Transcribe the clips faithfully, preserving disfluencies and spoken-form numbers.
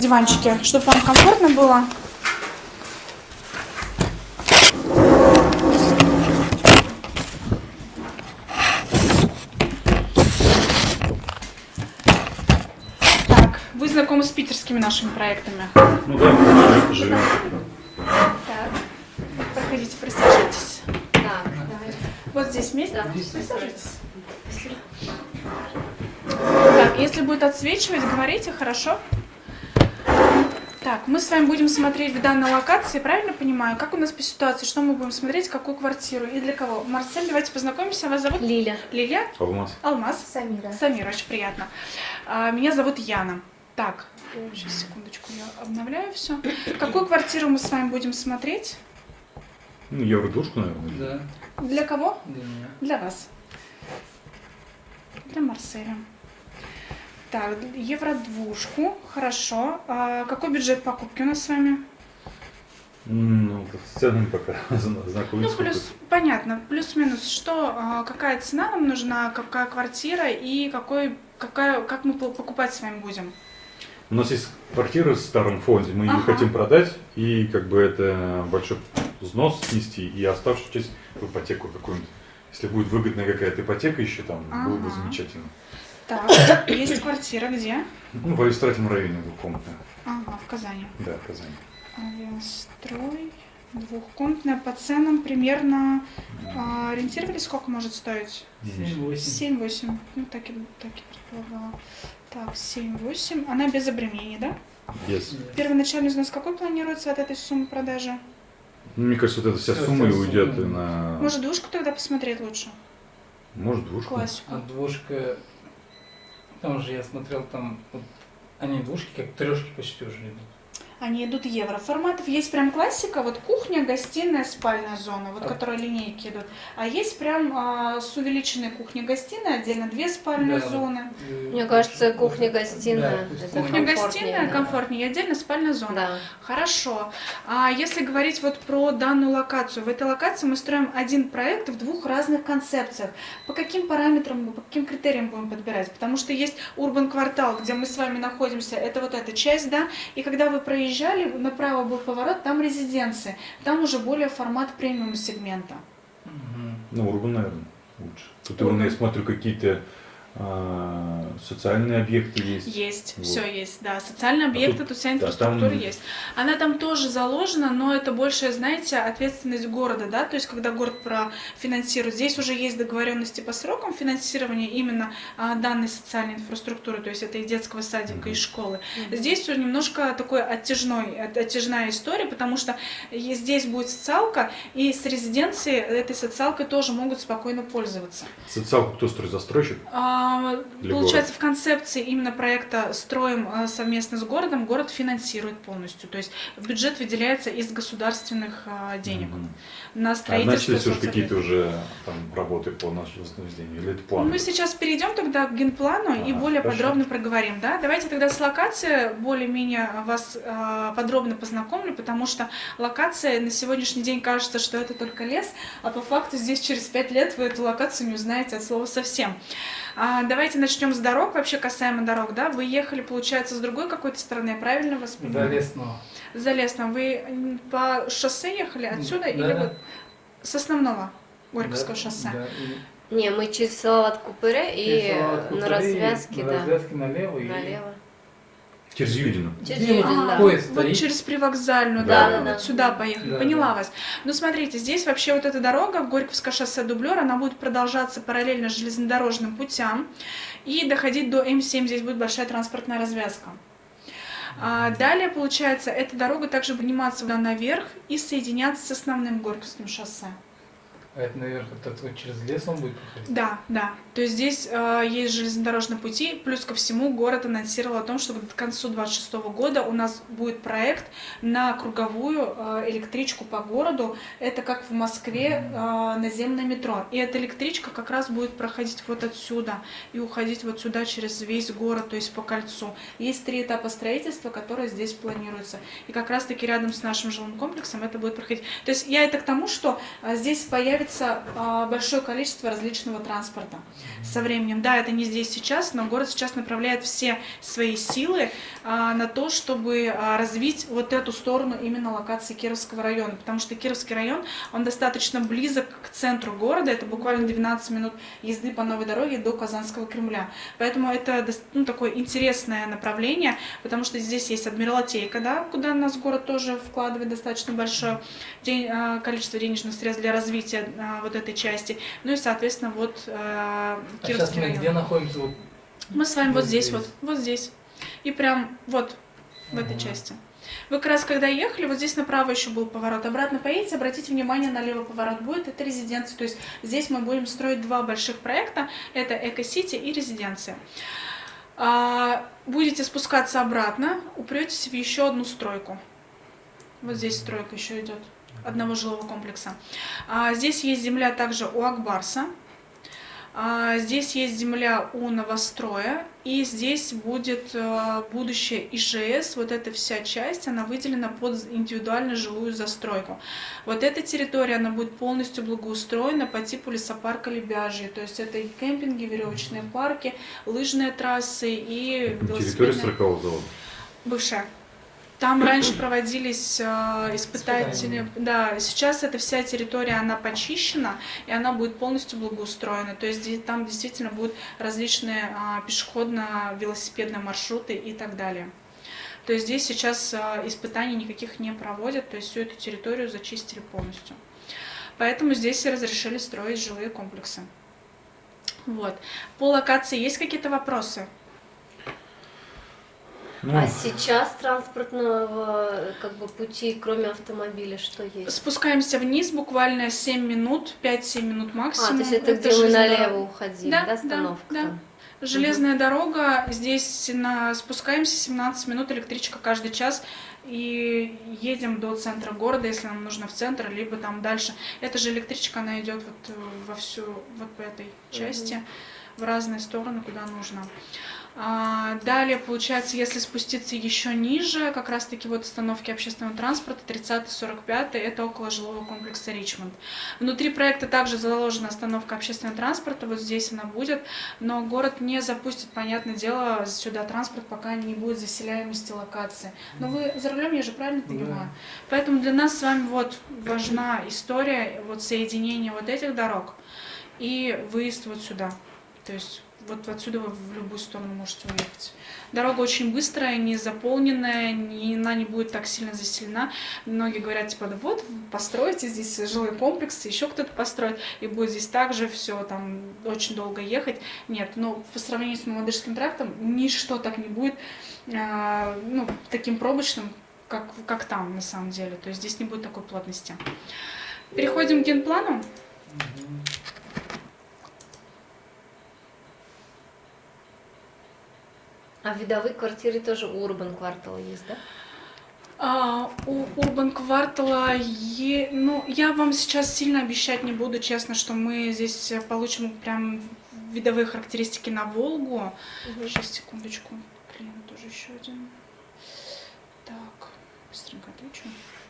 Диванчики, чтобы вам комфортно было. Так, вы знакомы с питерскими нашими проектами? Ну да, живем. Так, проходите, присаживайтесь. Да, давай. Вот здесь место, Да. присаживайтесь. Так, если будет отсвечивать, говорите, хорошо? Так, мы с вами будем смотреть в данной локации, правильно понимаю? Как у нас по ситуации, что мы будем смотреть, какую квартиру и для кого? Марсель, давайте познакомимся. Вас зовут? Лиля. Лилия? Алмаз. Алмаз? Самира. Самира, очень приятно. А, меня зовут Яна. Так, сейчас, секундочку, я обновляю все. Какую квартиру мы с вами будем смотреть? Ну, евро-душку, наверное. Да, Для кого? для меня. Для вас. Для Марселя. Так, евро-двушку, хорошо. А какой бюджет покупки у нас с вами? Ну, с ценами пока знакомиться. Ну, плюс, понятно, плюс-минус, что, а, какая цена нам нужна, какая квартира и какой, какая, как мы по- покупать с вами будем? У нас есть квартира в старом фонде, мы ее Ага. хотим продать, и как бы это большой взнос снести, и оставшую часть в ипотеку какую-нибудь. Если будет выгодная какая-то ипотека еще там, было бы Ага. замечательно. Так, есть квартира где? Ну, в Авиастратном районе двухкомнатная. Ага, в Казани. Да, в Казани. Авиастрой, двухкомнатная, по ценам примерно а, ориентировались, сколько может стоить? семь-восемь. семь-восемь. Ну, так и, так и предполагала. Так, семь-восемь. Она без обременений, да? Yes. Первоначальный взнос какой планируется от этой суммы продажи? Ну, мне кажется, вот эта вся Вся сумма и сумма. уйдет и на... Может, двушку тогда посмотреть лучше? Может, двушку. Классику. А двушка, там же я смотрел, там вот, они двушки как трешки почти уже идут. Они идут евро. Форматов есть прям классика, вот кухня, гостиная, спальная зона, вот А. которые линейки идут. А есть прям а, с увеличенной кухней-гостиной, отдельно две спальные Да, зоны. Мне кажется, кухня-гостиная. Да, пусть Это кухня Кухня-гостиная комфортнее, да. комфортнее, и отдельно спальная зона. Да. Хорошо. А если говорить вот про данную локацию, в этой локации мы строим один проект в двух разных концепциях. По каким параметрам, по каким критериям будем подбирать? Потому что есть урбан квартал, где мы с вами находимся, это вот эта часть, да, и когда вы проезжали, направо был поворот, там резиденции, там уже более формат премиум сегмента. Мгм. Ну, урбан, наверное, лучше. Тут Урбан. я смотрю, какие-то а, социальные объекты есть. Есть, Вот. все есть, да. Социальные объекты, тут- тут вся да, инфраструктура там- есть. Она там тоже заложена, но это больше, знаете, ответственность города, да, то есть когда город профинансирует. Здесь уже есть договоренности по срокам финансирования именно а, данной социальной инфраструктуры, то есть это и детского садика, и школы. Здесь уже немножко такой оттяжной, от- оттяжная история, потому что и здесь будет социалка, и с резиденцией этой социалкой тоже могут спокойно пользоваться. Социалку кто строит? Застройщик? А, Для Получается, в концепции именно проекта «Строим а, совместно с городом», город финансирует полностью. То есть бюджет выделяется из государственных а, денег Мгм. на А строительство. начались уже соцобъектов. какие-то уже там работы по нашему вознаграждению? Или это план? Мы сейчас перейдем тогда к генплану и Ага, более хорошо. подробно проговорим. Да? Давайте тогда с локацией более-менее вас а, подробно познакомлю, потому что локация на сегодняшний день кажется, что это только лес, а по факту здесь через пять лет вы эту локацию не узнаете от слова совсем. А, давайте начнем с дорог, вообще касаемо дорог. Да? Вы ехали, получается, с другой какой-то стороны, я правильно вас До понимаю? Лесного. За Лесном. Вы м, по шоссе ехали отсюда Да, или да. вот с основного Горьковского Да, шоссе? да, и- Не, мы через Салават-Купыре и и Салават на Купыре, развязке, на да. развязке налево и Налево. Через Юдино. Через Где вот Юдин, А, да. поезд вот стоит? через привокзальную, Да, да, да, да. вот сюда поехали, Да, поняла да. вас. Ну, смотрите, здесь вообще вот эта дорога, Горьковское шоссе дублер, она будет продолжаться параллельно железнодорожным путям и доходить до М семь, здесь будет большая транспортная развязка. А далее, получается, эта дорога также будет подниматься наверх и соединяться с основным Горьковским шоссе. А это наверх, это вот через лес он будет проходить? Да, да. То есть здесь э, есть железнодорожные пути, плюс ко всему город анонсировал о том, что к концу двадцать шестого года у нас будет проект на круговую э, электричку по городу. Это как в Москве э, наземное метро. И эта электричка как раз будет проходить вот отсюда и уходить вот сюда через весь город, то есть по кольцу. Есть три этапа строительства, которые здесь планируются. И как раз таки рядом с нашим жилым комплексом это будет проходить. То есть я это к тому, что э, здесь появится появится а, большое количество различного транспорта со временем. Да, это не здесь сейчас, но город сейчас направляет все свои силы а, на то, чтобы а, развить вот эту сторону именно локации Кировского района, потому что Кировский район, он достаточно близок к центру города, это буквально двенадцать минут езды по новой дороге до Казанского Кремля. Поэтому это ну, такое интересное направление, потому что здесь есть Адмиралтейка, да, куда нас город тоже вкладывает достаточно большое день, а, количество денежных средств для развития а, вот этой части. Ну и, соответственно, вот а, А Кировский сейчас мы район. где находимся? Вот, Мы с вами вот вот здесь, здесь. вот, вот здесь. И прям вот в этой Ага. части. Вы как раз когда ехали, вот здесь направо еще был поворот. Обратно поедете, обратите внимание, налево поворот будет. Это резиденция. То есть здесь мы будем строить два больших проекта. Это Эко-Сити и резиденция. А, будете спускаться обратно, упретесь в еще одну стройку. Вот здесь стройка еще идет одного жилого комплекса. А, здесь есть земля также у Акбарса. А, здесь есть земля у Новостроя. И здесь будет а, будущее ИЖС. Вот эта вся часть, она выделена под индивидуальную жилую застройку. Вот эта территория, она будет полностью благоустроена по типу лесопарка Лебяжий. То есть это и кемпинги, веревочные парки, лыжные трассы и Территория велосипедные... сорокового завода. Бывшая. Там раньше проводились э, испытатели. Испытания. Да, сейчас эта вся территория, она почищена, и она будет полностью благоустроена. То есть здесь- там действительно будут различные э, пешеходно-велосипедные маршруты и так далее. То есть здесь сейчас э, испытаний никаких не проводят, то есть всю эту территорию зачистили полностью. Поэтому здесь и разрешили строить жилые комплексы. Вот. По локации есть какие-то вопросы? Ну, А сейчас транспортного как бы пути, кроме автомобиля, что есть? Спускаемся вниз буквально семь минут, пять-семь минут А, максимум. то есть это, где мы железная налево дорога. уходим, Да, да, да, остановка да. там? Железная дорога, здесь на, спускаемся семнадцать минут, электричка каждый час, и едем до центра города, если нам нужно в центр, либо там дальше. Эта же электричка, она идет вот во всю, вот по этой части, в разные стороны, куда нужно. А, далее, получается, если спуститься еще ниже, как раз таки вот остановки общественного транспорта, тридцатый сорок пятый, это около жилого комплекса Ричмонд. Внутри проекта также заложена остановка общественного транспорта, вот здесь она будет, но город не запустит, понятное дело, сюда транспорт, пока не будет заселяемости локации. Но вы за рулем, я же правильно понимаю? Да. Поэтому для нас с вами вот важна история вот соединения вот этих дорог и выезд вот сюда. То есть вот отсюда вы в любую сторону можете уехать. Дорога очень быстрая, не заполненная, не, она не будет так сильно заселена. Многие говорят, типа, да вот, построите здесь жилой комплекс, еще кто-то построит, и будет здесь также все, там, очень долго ехать. Нет, но по сравнению с Мамадышским трактом, ничто так не будет, э, ну, таким пробочным, как, как там, на самом деле. То есть здесь не будет такой плотности. Переходим к генплану. Мгм. А видовые квартиры тоже у Урбан квартала есть, да? А, у Урбан квартала, е... ну, я вам сейчас сильно обещать не буду, честно, что мы здесь получим прям видовые характеристики на Волгу. Сейчас, секундочку. Блин, тоже еще один. Так, быстренько отвечу.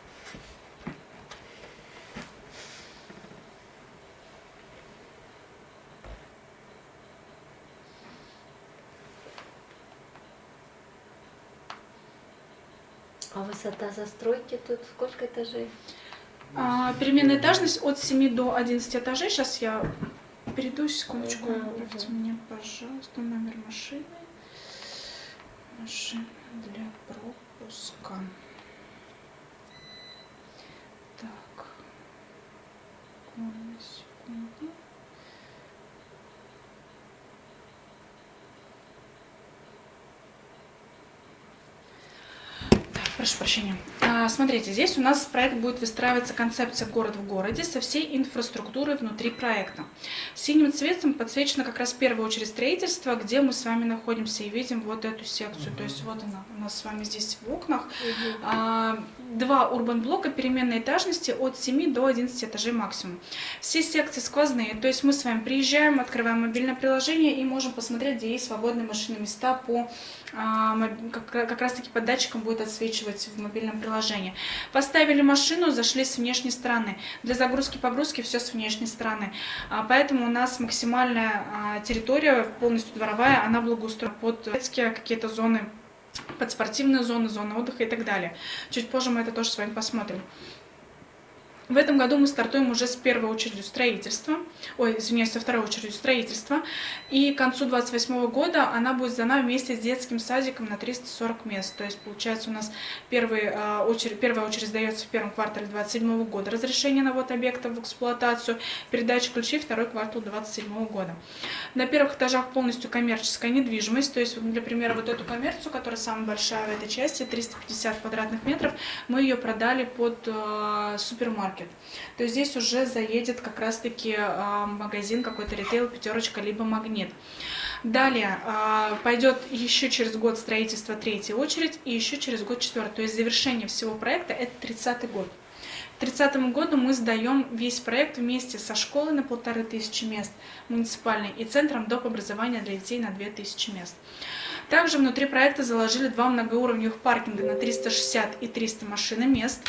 А высота застройки тут сколько этажей? А, переменная этажность от семи до одиннадцати этажей. Сейчас я перейду, секундочку. Мгм, Направьте мгм. мне, пожалуйста, номер машины. Машина для пропуска. Так. Одну секунду. Прошу прощения. А, Смотрите, здесь у нас проект будет выстраиваться концепция «Город в городе» со всей инфраструктурой внутри проекта. Синим цветом подсвечено как раз в первую очередь строительство, где мы с вами находимся и видим вот эту секцию. То есть вот она у нас с вами здесь в окнах. А, Два урбан-блока переменной этажности от семи до одиннадцати этажей максимум. Все секции сквозные, то есть мы с вами приезжаем, открываем мобильное приложение и можем посмотреть, где есть свободные машинные места по а, моб- как, как раз таки под датчиком будет отсвечивать использовать в мобильном приложении. Поставили машину, зашли с внешней стороны. Для загрузки-погрузки все с внешней стороны. Поэтому у нас максимальная территория, полностью дворовая, она благоустроена под детские какие-то зоны, под спортивные зоны, зоны отдыха и так далее. Чуть позже мы это тоже с вами посмотрим. В этом году мы стартуем уже с первой очередью строительства, ой, извиняюсь, со второй очередью строительства, и к концу двадцать восьмого года она будет сдана вместе с детским садиком на триста сорок мест. То есть, получается, у нас первый, э, очередь, первая очередь сдается в первом квартале двадцать седьмого года, разрешение на ввод объектов в эксплуатацию, передача ключей второй квартал двадцать седьмого года. На первых этажах полностью коммерческая недвижимость, то есть, для примера, вот эту коммерцию, которая самая большая в этой части, триста пятьдесят квадратных метров, мы ее продали под э, супермаркет. То есть здесь уже заедет как раз-таки э, магазин, какой-то ритейл, пятерочка, либо магнит. Далее э, пойдет еще через год строительство третья очередь и еще через год четвертая. То есть завершение всего проекта это тридцатый год. К тридцатому году мы сдаем весь проект вместе со школой на полторы тысячи мест муниципальной и центром доп. Образования для детей на две тысячи мест. Также внутри проекта заложили два многоуровневых паркинга на триста шестьдесят и триста машиномест.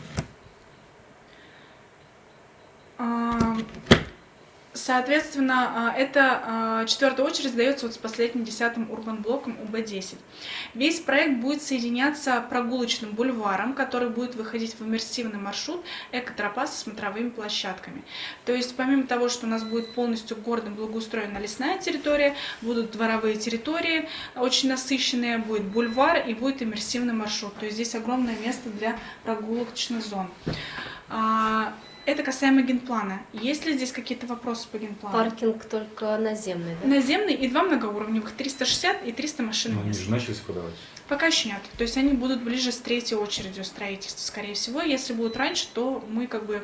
Соответственно, эта четвертая очередь сдается вот с последним десятым урбан-блоком У Б десять. Весь проект будет соединяться прогулочным бульваром, который будет выходить в иммерсивный маршрут экотропа со смотровыми площадками. То есть, помимо того, что у нас будет полностью гордо благоустроена лесная территория, будут дворовые территории, очень насыщенные, будет бульвар и будет иммерсивный маршрут. То есть здесь огромное место для прогулочных зон. Это касаемо генплана. Есть ли здесь какие-то вопросы по генплану? Паркинг только наземный, да? Наземный и два многоуровневых, триста шестьдесят и триста машин. Ну, они же начались подавать. Пока еще нет. То есть они будут ближе с третьей очередью строительства, скорее всего. Если будут раньше, то мы как бы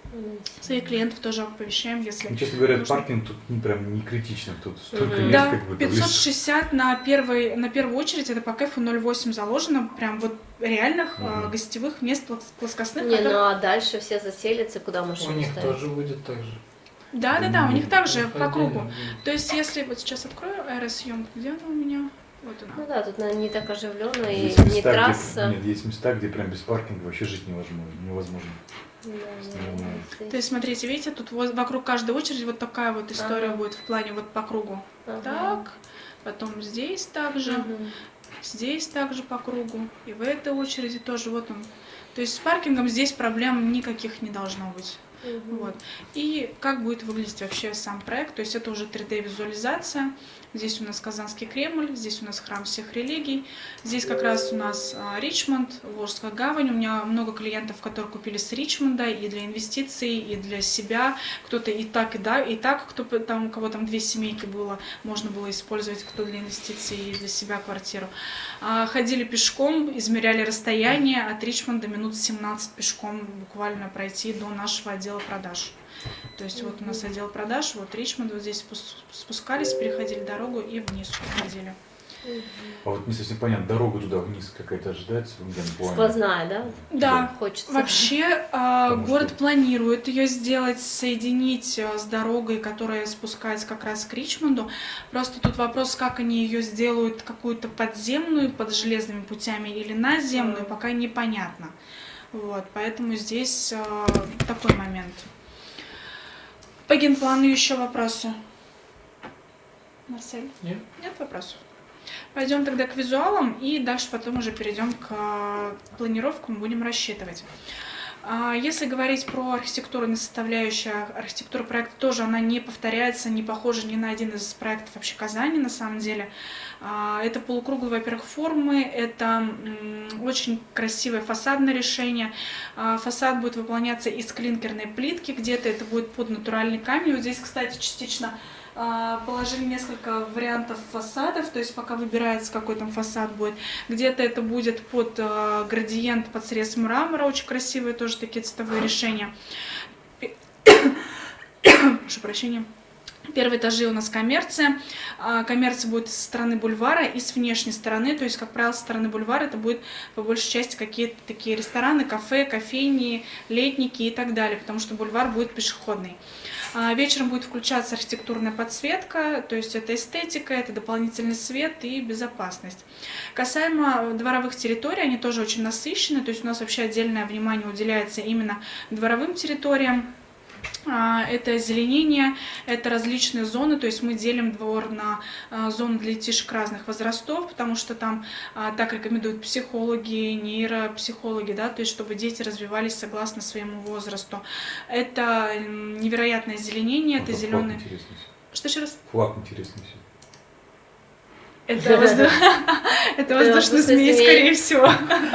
своих клиентов тоже оповещаем, если... Ну, честно говоря, нужно. Паркинг тут ну, прям не критично, тут столько Мгм. мест, Да, как бы. пятьсот шестьдесят на, первый, на первую очередь, это по КЭФу ноль восемь заложено, прям вот реальных Мгм. э, гостевых мест плос- плоскостных. Не, которых- ну а дальше все заселятся, куда У машины них ставить? тоже будет так же. Да, да, да, у них также Их по кругу. отдельно будет. То есть, если вот сейчас открою аэросъемку, где она у меня? Вот она. Ну да, тут, наверное, не так оживленно и Есть не места, трасса. где, нет, есть места, где прям без паркинга вообще жить невозможно. невозможно. Да, Ну, да, да. То есть, смотрите, видите, тут воз- вокруг каждой очереди вот такая вот история Ага. будет в плане вот по кругу. Ага. Так, потом здесь также, Мгм. здесь также по кругу, и в этой очереди тоже вот он. То есть с паркингом здесь проблем никаких не должно быть. Мгм. Вот. И как будет выглядеть вообще сам проект, то есть это уже три дэ визуализация. Здесь у нас Казанский Кремль, здесь у нас храм всех религий, здесь как раз у нас а, Ричмонд, Волжская гавань. У меня много клиентов, которые купили с Ричмонда и для инвестиций, и для себя. Кто-то и так, и да, и так, кто там, у кого там две семейки было, можно было использовать, кто для инвестиций и для себя квартиру. А, ходили пешком, измеряли расстояние от Ричмонда минут семнадцать пешком буквально пройти до нашего отдела продаж. То есть вот у нас отдел продаж, вот Ричмонд, вот здесь спус- спускались, переходили дорогу и вниз уходили. Мгм. А вот не совсем понятно, дорога туда вниз какая-то ожидается в генплане? Сквозная, да? Да, Хочется. вообще а, Потому город что- планирует ее сделать, соединить а, с дорогой, которая спускается как раз к Ричмонду. Просто тут вопрос, как они ее сделают, какую-то подземную под железными путями или наземную, пока непонятно. Вот, поэтому здесь а, такой момент. По генплану еще вопросы? Марсель? Нет? Нет вопросов. Пойдем тогда к визуалам и дальше потом уже перейдем к э, планировкам, будем рассчитывать. А Если говорить про архитектурную составляющую, архитектура проекта тоже, она не повторяется, не похожа ни на один из проектов вообще Казани на самом деле. А, Это полукруглые, во-первых, формы, это м, очень красивое фасадное решение. А, Фасад будет выполняться из клинкерной плитки, где-то это будет под натуральный камень. Вот здесь, кстати, частично а, положили несколько вариантов фасадов, то есть пока выбирается, какой там фасад будет. Где-то это будет под а, градиент, под срез мрамора, очень красивые тоже такие цветовые решения. Прошу прощения. Первые этажи у нас коммерция. Коммерция будет со стороны бульвара и с внешней стороны. То есть, как правило, со стороны бульвара это будет по большей части какие-то такие рестораны, кафе, кофейни, летники и так далее, потому что бульвар будет пешеходный. Вечером будет включаться архитектурная подсветка, то есть это эстетика, это дополнительный свет и безопасность. Касаемо дворовых территорий, они тоже очень насыщены, то есть у нас вообще отдельное внимание уделяется именно дворовым территориям. Это озеленение, это различные зоны, то есть мы делим двор на зоны для детишек разных возрастов, потому что там так рекомендуют психологи, нейропсихологи, да, то есть чтобы дети развивались согласно своему возрасту. Это невероятное озеленение, это зеленый... Что еще раз? Флаг интересный. Это воздух... это воздушный змей, скорее всего.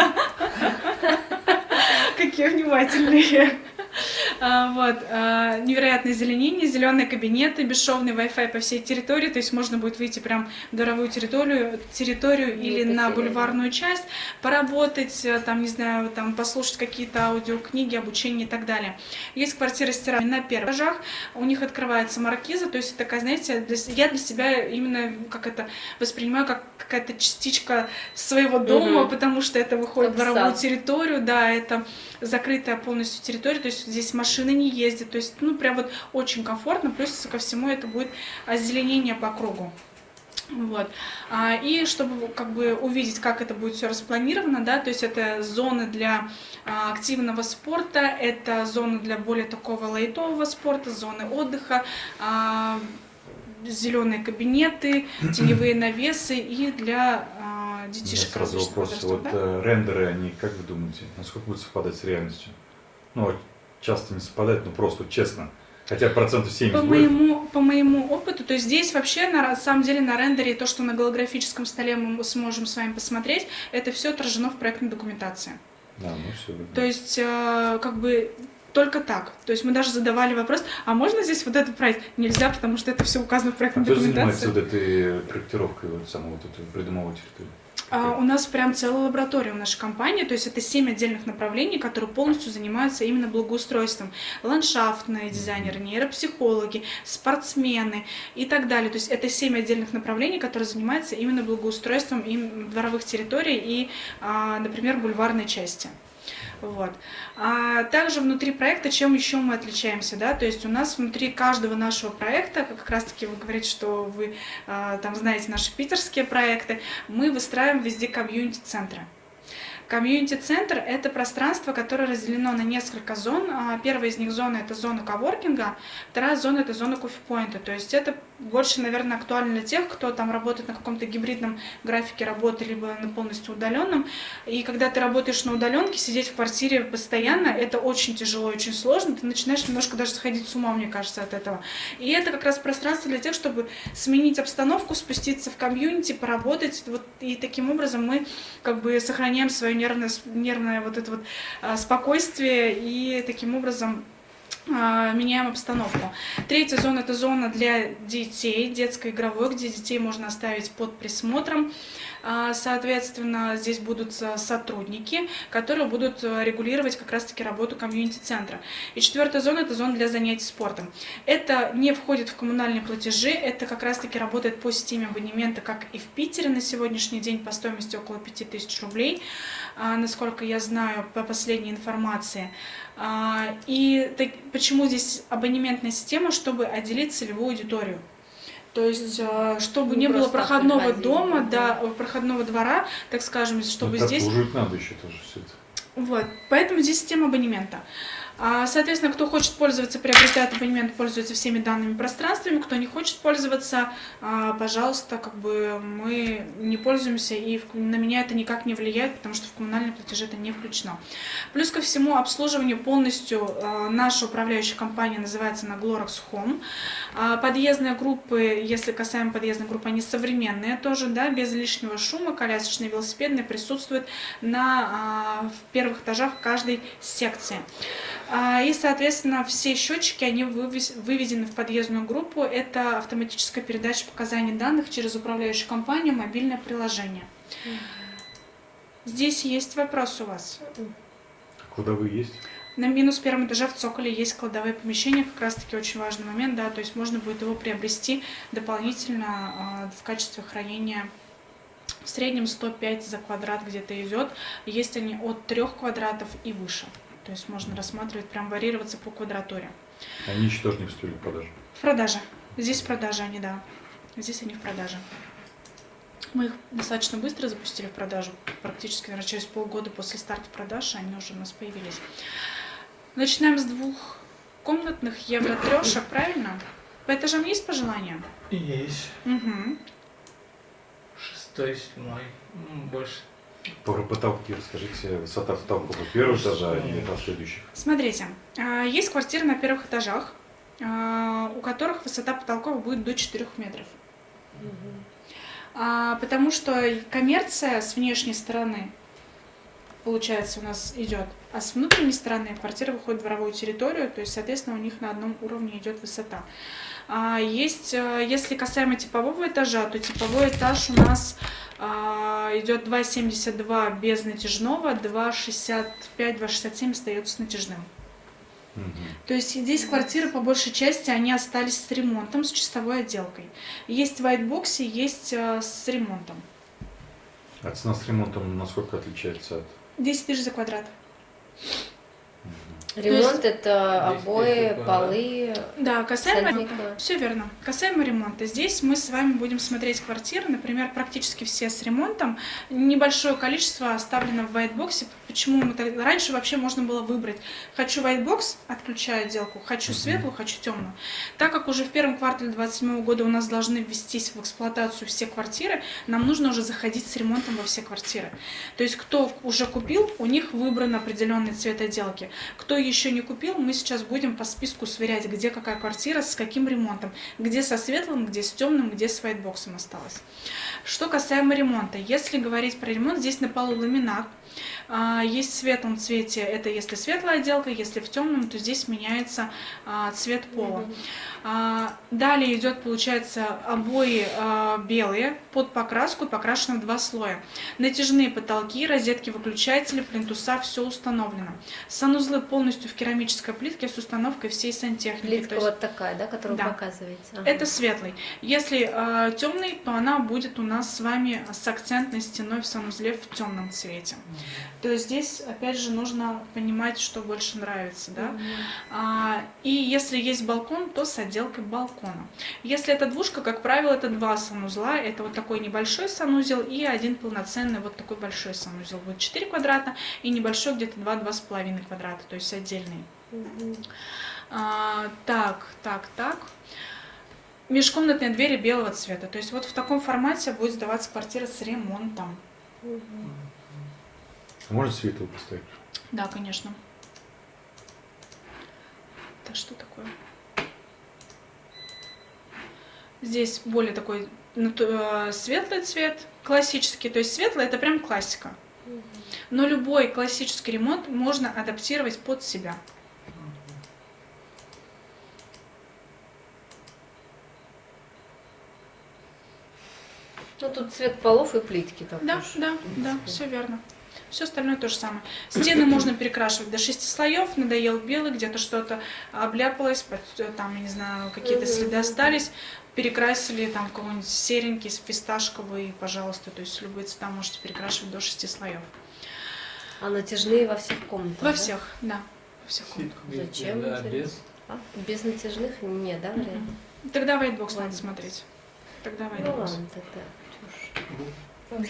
Какие внимательные. Вот. Невероятное зеленение, зеленые кабинеты, бесшовный Wi-Fi по всей территории, то есть можно будет выйти прям в дворовую территорию, территорию или на бульварную часть, поработать, там, не знаю, там, послушать какие-то аудиокниги, обучение и так далее. Есть квартиры-рестораны на первых этажах, у них открывается маркиза, то есть это такая, знаете, для, я для себя именно как это воспринимаю как какая-то частичка своего дома, угу. потому что это выходит в дворовую территорию, да, это закрытая полностью территория, то есть здесь машины не ездят, то есть, ну, прям вот очень комфортно, плюс ко всему это будет озеленение по кругу. Вот. И чтобы как бы увидеть, как это будет все распланировано, да, то есть это зоны для активного спорта, это зоны для более такого лайтового спорта, зоны отдыха, зеленые кабинеты, теневые навесы и для а, детишек. Сразу вопрос, вот да? Рендеры, они, как вы думаете, насколько будут совпадать с реальностью? Ну, часто не совпадают, но просто честно. Хотя процентов семьдесят по будет. моему, по моему опыту, то есть здесь вообще на самом деле на рендере то, что на голографическом столе мы сможем с вами посмотреть, это все отражено в проектной документации. Да, ну все. Видно. То есть э, как бы только так. То есть мы даже задавали вопрос, а можно здесь вот это проект? Нельзя, потому что это все указано в проектной а кто документации. Кто занимается вот этой проектировкой вот самой вот этой придумовой территории? А, у нас прям целая лаборатория в нашей компании, то есть это семь отдельных направлений, которые полностью занимаются именно благоустройством. Ландшафтные дизайнеры, нейропсихологи, спортсмены и так далее. То есть это семь отдельных направлений, которые занимаются именно благоустройством дворовых территорий и, например, бульварной части. Вот. А также внутри проекта, чем еще мы отличаемся, да, то есть у нас внутри каждого нашего проекта, как раз таки вы говорите, что вы а, там знаете наши питерские проекты, мы выстраиваем везде комьюнити-центры. Комьюнити-центр – это пространство, которое разделено на несколько зон. Первая из них зона – это зона коворкинга, вторая зона – это зона кофе-поинта. То есть это больше, наверное, актуально для тех, кто там работает на каком-то гибридном графике работы, либо на полностью удаленном. И когда ты работаешь на удаленке, сидеть в квартире постоянно – это очень тяжело, очень сложно. Ты начинаешь немножко даже сходить с ума, мне кажется, от этого. И это как раз пространство для тех, чтобы сменить обстановку, спуститься в комьюнити, поработать. Вот, и таким образом мы как бы сохраняем свою нервное, нервное вот это вот а, спокойствие и таким образом а, меняем обстановку. Третья зона – это зона для детей, детско-игровой, где детей можно оставить под присмотром. Соответственно, здесь будут сотрудники, которые будут регулировать как раз-таки работу комьюнити-центра. И четвертая зона – это зона для занятий спортом. Это не входит в коммунальные платежи, это как раз-таки работает по системе абонемента, как и в Питере на сегодняшний день по стоимости около пяти тысяч рублей, насколько я знаю по последней информации. И так, почему здесь абонементная система? Чтобы отделить целевую аудиторию. То есть, чтобы не, не было проходного дома, да, проходного двора, так скажем, чтобы ну, здесь... Обслуживать надо еще тоже все это. Вот, поэтому здесь система абонемента. Соответственно, кто хочет пользоваться, приобретает абонемент, пользуется всеми данными пространствами. Кто не хочет пользоваться, пожалуйста, как бы мы не пользуемся, и на меня это никак не влияет, потому что в коммунальные платежи это не включено. Плюс ко всему, обслуживание полностью наша управляющая компания называется на Glorex Home. Подъездные группы, если касаемо подъездных групп, они современные тоже, да, без лишнего шума, колясочные, велосипедные присутствуют на в первых этажах каждой секции. И, соответственно, все счетчики, они выведены в подъездную группу. Это автоматическая передача показаний данных через управляющую компанию, мобильное приложение. Здесь есть вопрос у вас? Кладовые есть? На минус первом этаже в цоколе есть кладовые помещения, как раз таки очень важный момент, да, то есть можно будет его приобрести дополнительно э, в качестве хранения. В среднем сто пять за квадрат где-то идет, есть они от трёх квадратов и выше, то есть можно рассматривать, прям варьироваться по квадратуре. Они еще тоже не вступили в продажу? В продаже, здесь в продаже они, да, здесь они в продаже. Мы их достаточно быстро запустили в продажу, практически, наверное, через полгода после старта продаж они уже у нас появились. Начинаем с двухкомнатных евро-трешек, правильно? По этажам есть пожелания? Есть. Угу. Шестой, седьмой, ну, больше. Про потолки расскажите, высота потолков от первого этажа и последующих. Смотрите, есть квартиры на первых этажах, у которых высота потолков будет до четырёх метров. Потому что коммерция с внешней стороны, получается, у нас идет, а с внутренней стороны квартира выходит в дворовую территорию, то есть, соответственно, у них на одном уровне идет высота. Есть, если касаемо типового этажа, то типовой этаж у нас идет два семьдесят два без натяжного, два шестьдесят пять - два шестьдесят семь остается с натяжным. Угу. То есть здесь квартиры по большей части они остались с ремонтом, с чистовой отделкой. Есть в вайтбоксе, есть с ремонтом. А цена с ремонтом насколько отличается от? десять тысяч за квадрат. Ремонт есть, это обои, полы. Да, касаемо сантехника. все верно. Касаемо ремонта, здесь мы с вами будем смотреть квартиры, например, практически все с ремонтом. Небольшое количество оставлено в вайтбоксе. Почему мы так... раньше вообще можно было выбрать: хочу вайтбокс, отключаю отделку, хочу светлую, хочу темную. Так как уже в первом квартале двадцать седьмого года у нас должны ввестись в эксплуатацию все квартиры, нам нужно уже заходить с ремонтом во все квартиры. То есть кто уже купил, у них выбран определенный цвет отделки. Кто еще не купил, мы сейчас будем по списку сверять, где какая квартира, с каким ремонтом, где со светлым, где с темным, где с вайтбоксом осталось. Что касаемо ремонта, если говорить про ремонт, здесь на полу ламинат. Есть в светлом цвете, это если светлая отделка, если в темном, то здесь меняется цвет пола. Далее идет, получается, обои белые под покраску, покрашены в два слоя. Натяжные потолки, розетки, выключатели, плинтуса, все установлено. Санузлы полностью в керамической плитке с установкой всей сантехники. Плитка есть... вот такая, да, которую да. показываете? Ага. Это светлый. Если э, темный, то она будет у нас с вами с акцентной стеной в санузле в темном цвете. То есть здесь, опять же, нужно понимать, что больше нравится, да. Mm-hmm. А, и если есть балкон, то с отделкой балкона. Если это двушка, как правило, это два санузла. Это вот такой небольшой санузел и один полноценный вот такой большой санузел. Будет четыре квадрата и небольшой где-то два-два с половиной квадрата, то есть отдельный. Mm-hmm. А, так, так, так. Межкомнатные двери белого цвета. То есть вот в таком формате будет сдаваться квартира с ремонтом. Mm-hmm. Можно светлую поставить? Да, конечно. Это что такое? Здесь более такой светлый цвет, классический. То есть светлый — это прям классика. Но любой классический ремонт можно адаптировать под себя. Ну тут цвет полов и плитки такой. Да, да, да, все верно. Все остальное то же самое. Стены можно перекрашивать до шести слоев. Надоел белый, где-то что-то обляпалось, там, я не знаю, какие-то следы остались. Перекрасили там кого-нибудь серенький, фисташковый, пожалуйста. То есть любые цвета можете перекрашивать до шести слоев. А натяжные во всех комнатах? Во да? всех, да. Во всех комнатах. Зачем? Да, без. А? Без натяжных нет, да, вариант? Тогда вайтбокс надо Ладно. смотреть. Тогда Ну вайтбокс. ладно, тогда.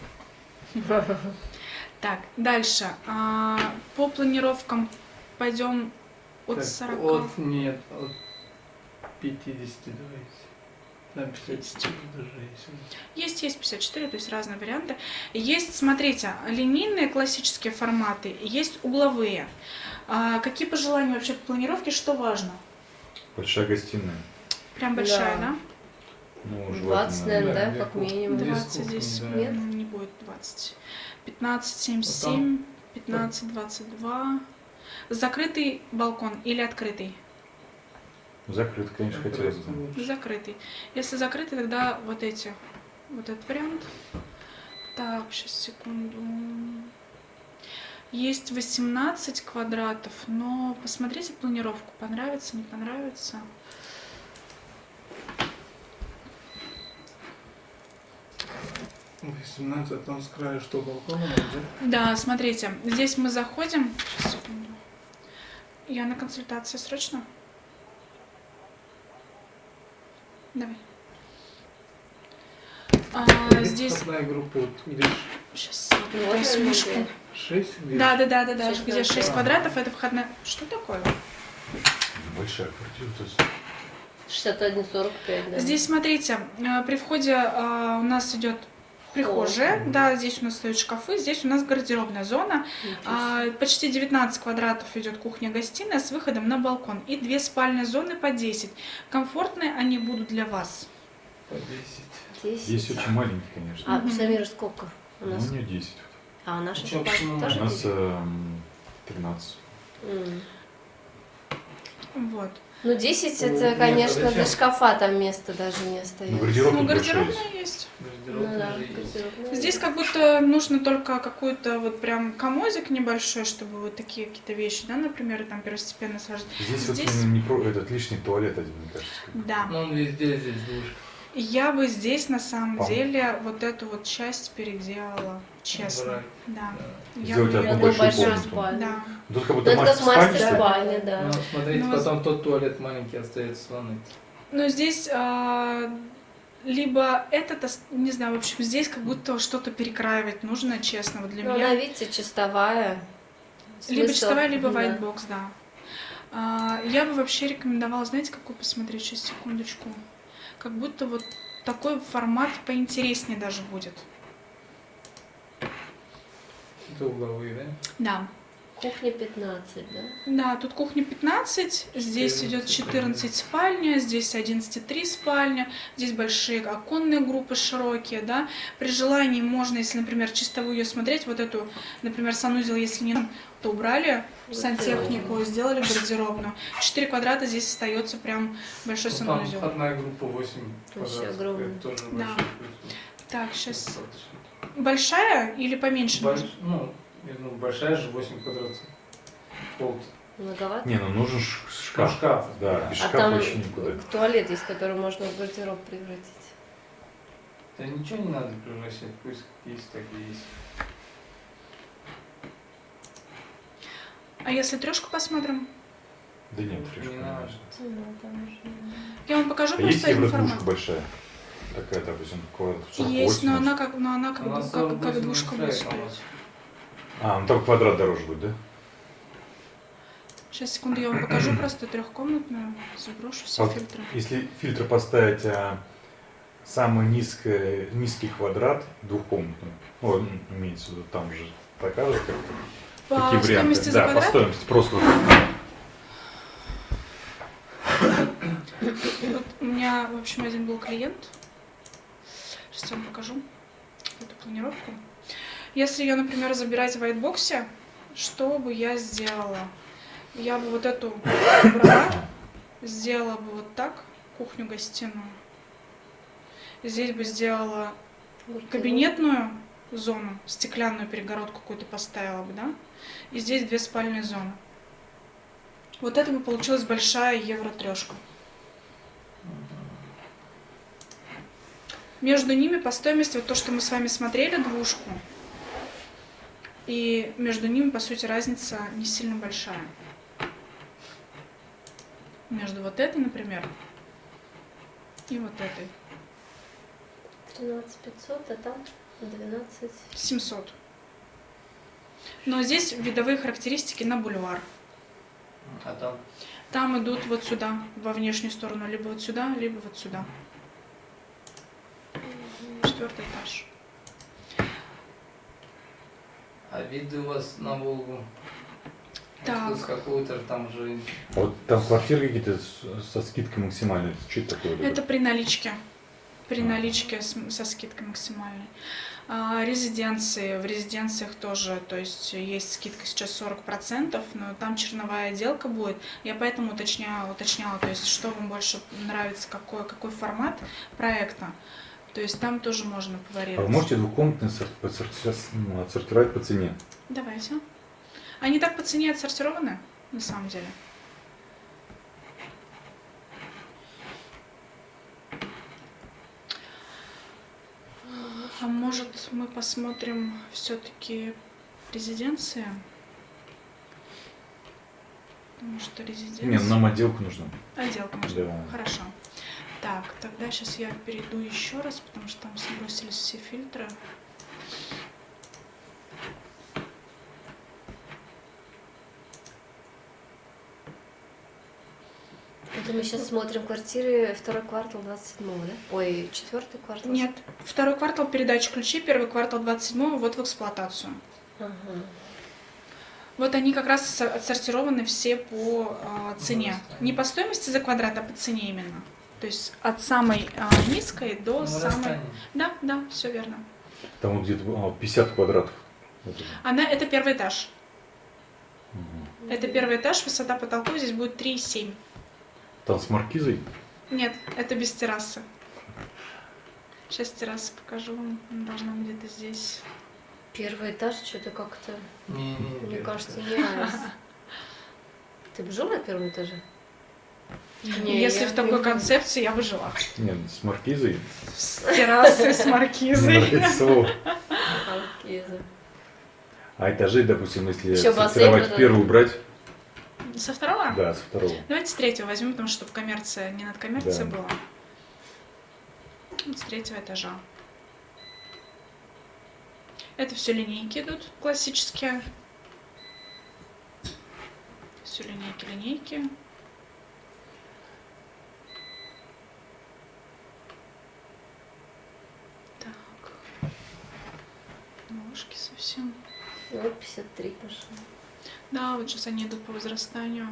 Так, дальше. А, по планировкам пойдем от Так, сорока. От, нет, от пятидесяти давайте. Там пятьдесят четыре даже есть. Есть, есть пятьдесят четыре, то есть разные варианты. Есть, смотрите, линейные классические форматы, есть угловые. А, какие пожелания вообще по планировке, что важно? Большая гостиная. Прям большая, Да. да? Ну, двадцать, желательно. наверное, Да, да, где как кухня. минимум. Две двадцать кухни, здесь да. Нет? м, не будет двадцать. пятнадцать, семьдесят Ну, семь, пятнадцать, двадцать два. Закрытый балкон или открытый? Закрыт, конечно, хотелось бы. Закрытый. Если закрытый, тогда вот эти. Вот этот вариант. Так, сейчас, секунду. Есть восемнадцать квадратов, но посмотрите планировку, понравится, не понравится. восемнадцать, там с края что, балкон, да? Да, смотрите, здесь мы заходим. Сейчас, секунду. Я на консультации срочно. Давай. А, здесь... Входная группа, вот где Сейчас, Вот то есть она мышку. где. шесть? где? Да, да, да, да, да. Шесть Где шесть квадратов. квадратов, это входная. Что такое? Большая квартира. То есть... шестьдесят один сорок пять, да. Здесь, смотрите, э, при входе э, у нас идет прихожая, Холл. да, здесь у нас стоят шкафы, здесь у нас гардеробная зона. Ничего А, себе. почти девятнадцать квадратов идет кухня-гостиная с выходом на балкон. И две спальные зоны по десять. Комфортные они будут для вас. По десять. десять. Есть очень маленький, конечно. А у Самира сколько? У Ну, нас... у нее десять. А у нашей Почему? спальни Почему? тоже У нас десять? эм, тринадцать. М. Вот. Ну, десять Ну, это, нет, конечно, зачем? для шкафа там места даже не Ну, остается. гардеробная Ну, большая есть. гардеробная есть. Ну Гардеробная да, же есть. гардеробная. Здесь как будто нужно только какой-то вот прям комодик небольшой, чтобы вот такие какие-то вещи, да, например, там первостепенно сложить. Здесь, Здесь- вот не про этот лишний туалет один, мне кажется. Да. Ну, он везде здесь двушка. Я бы здесь на самом Пам. деле вот эту вот часть переделала, честно. Убрать. Да. Да. Я Сделать бы одну её- Одну большую большую комнату. спальню. Да. Тут как Ну, будто это как мастер спальня, мастер что ли? спальня, да. Ну, смотрите, Ну, потом тот туалет маленький остается с ванной. Но здесь а, либо этот, ос- не знаю, в общем, здесь как будто что-то перекраивать нужно, честно, вот для Ну, меня. она, видите, чистовая. Либо Смысл- чистовая, либо да. white box, да. А, я бы вообще рекомендовала, знаете, какую посмотреть, сейчас, секундочку. Как будто вот такой формат поинтереснее даже будет. Это угловые, да? Да. Кухня пятнадцать, да? Да, тут кухня пятнадцать, здесь идет четырнадцать спальня, здесь одиннадцать и три спальня, здесь большие оконные группы широкие, да. При желании можно, если, например, чистовую ее смотреть, вот эту, например, санузел, если не нужен, то убрали в сантехнику, сделали гардеробную. четыре квадрата, здесь остается прям большой Ну, там санузел. входная группа восемь Вообще квадратов. огромная. Это тоже Да. большой плюс. Так, сейчас. Большая или поменьше? Больш- нужно? Ну, я думаю, большая же восемь квадратов. Пол. Многовато? Не, ну нужен ш- шкаф. Ну, шкаф. Да, без А шкафа там вообще никуда. туалет есть, который можно в гардероб превратить. Да ничего не надо превращать, пусть как есть, так и есть. А если трешку посмотрим? Да нет, фишка, Не надо. конечно. Ну, там уже- Я вам покажу А есть просто один евродвушка формат. большая? Такая, допустим, квадрат сорок восемь, Есть, но может. она как, но она как, У бы, нас как, сорок как восемь двушка не будет устраивает, стоить. а у вас. А, ну там квадрат дороже будет, да? Сейчас, секунду, я вам покажу просто трехкомнатную, заброшу все Вот фильтры. Если фильтр поставить а, самый низкий, низкий квадрат двухкомнатный, ну, м, имеется в виду, там же покажут как По какие варианты. стоимости за Да, по квадрат? стоимости, просто вот. Вот у меня, в общем, один был клиент. Сейчас я вам покажу эту планировку. Если ее, например, забирать в whitebox, что бы я сделала? Я бы вот эту убрала, сделала бы вот так, кухню-гостиную. Здесь бы сделала кабинетную зону, стеклянную перегородку какую-то поставила бы, да? И здесь две спальные зоны. Вот это бы получилась большая евро-трешка. Между ними по стоимости, вот то, что мы с вами смотрели, двушку, и между ними, по сути, разница не сильно большая. Между вот этой, например, и вот этой. тринадцать пятьсот, а там двенадцать. семьсот. Но здесь видовые характеристики на бульвар. А там Там идут вот сюда, во внешнюю сторону, либо вот сюда, либо вот сюда. Четвертый этаж. а виды у вас на Волгу? Так. Вот с какого-то там же. Вот там квартиры какие-то с- со скидкой максимальной. Что это такое? Это при наличке. При наличке с- со скидкой максимальной. А, резиденции. В резиденциях тоже, то есть есть скидка сейчас сорок процентов, но там черновая отделка будет. Я поэтому уточняла, уточняла, то есть что вам больше нравится, какой, какой формат проекта. То есть там тоже можно А вы поварировать. можете двухкомнатные сор- подсорти- ну, отсортировать по цене? Давайте. Они так по цене отсортированы, на самом деле. А может, мы посмотрим все-таки резиденции? Потому что резиденция... Нет, нам отделку нужна. Отделка нужна. Да. Хорошо. Так, тогда сейчас я перейду еще раз, потому что там сбросились все фильтры. Это мы сейчас смотрим квартиры второй квартал двадцать седьмого, да? Ой, четвертый квартал? Нет, второй квартал передачи ключей, первый квартал двадцать седьмого, вот в эксплуатацию. Ага. Вот они как раз отсор- отсортированы все по а, цене. Не по стоимости за квадрат, а по цене именно. То есть от самой а, низкой до Ну, самой... расстояние. Да, да, все верно. Там вот где-то а, пятьдесят квадратов. Вот это. Она, это первый этаж. Мгм. Это первый этаж, высота потолков здесь будет три и семь. Там с маркизой? Нет, это без террасы. Сейчас террасу покажу вам. Она должна где-то здесь. Первый этаж что-то как-то, Не, не, не, мне это- кажется, не нравится. Ты бы жил на первом этаже? Не, Если я в такой не- концепции, я бы жила. Нет, с маркизой. С террасой, с Мне маркизой. нравится слово. Маркиза. А этажей, допустим, если Ещё бассейн сортировать вот этот. первую брать, Со второго? да, со второго. Давайте с третьего возьмем, потому что чтобы коммерция не над коммерцией Да. была. Вот с третьего этажа. Это все линейки идут классические. Все линейки, линейки. Так. Ножки совсем. Вот пятьдесят три пошло. Да, вот сейчас они идут по возрастанию.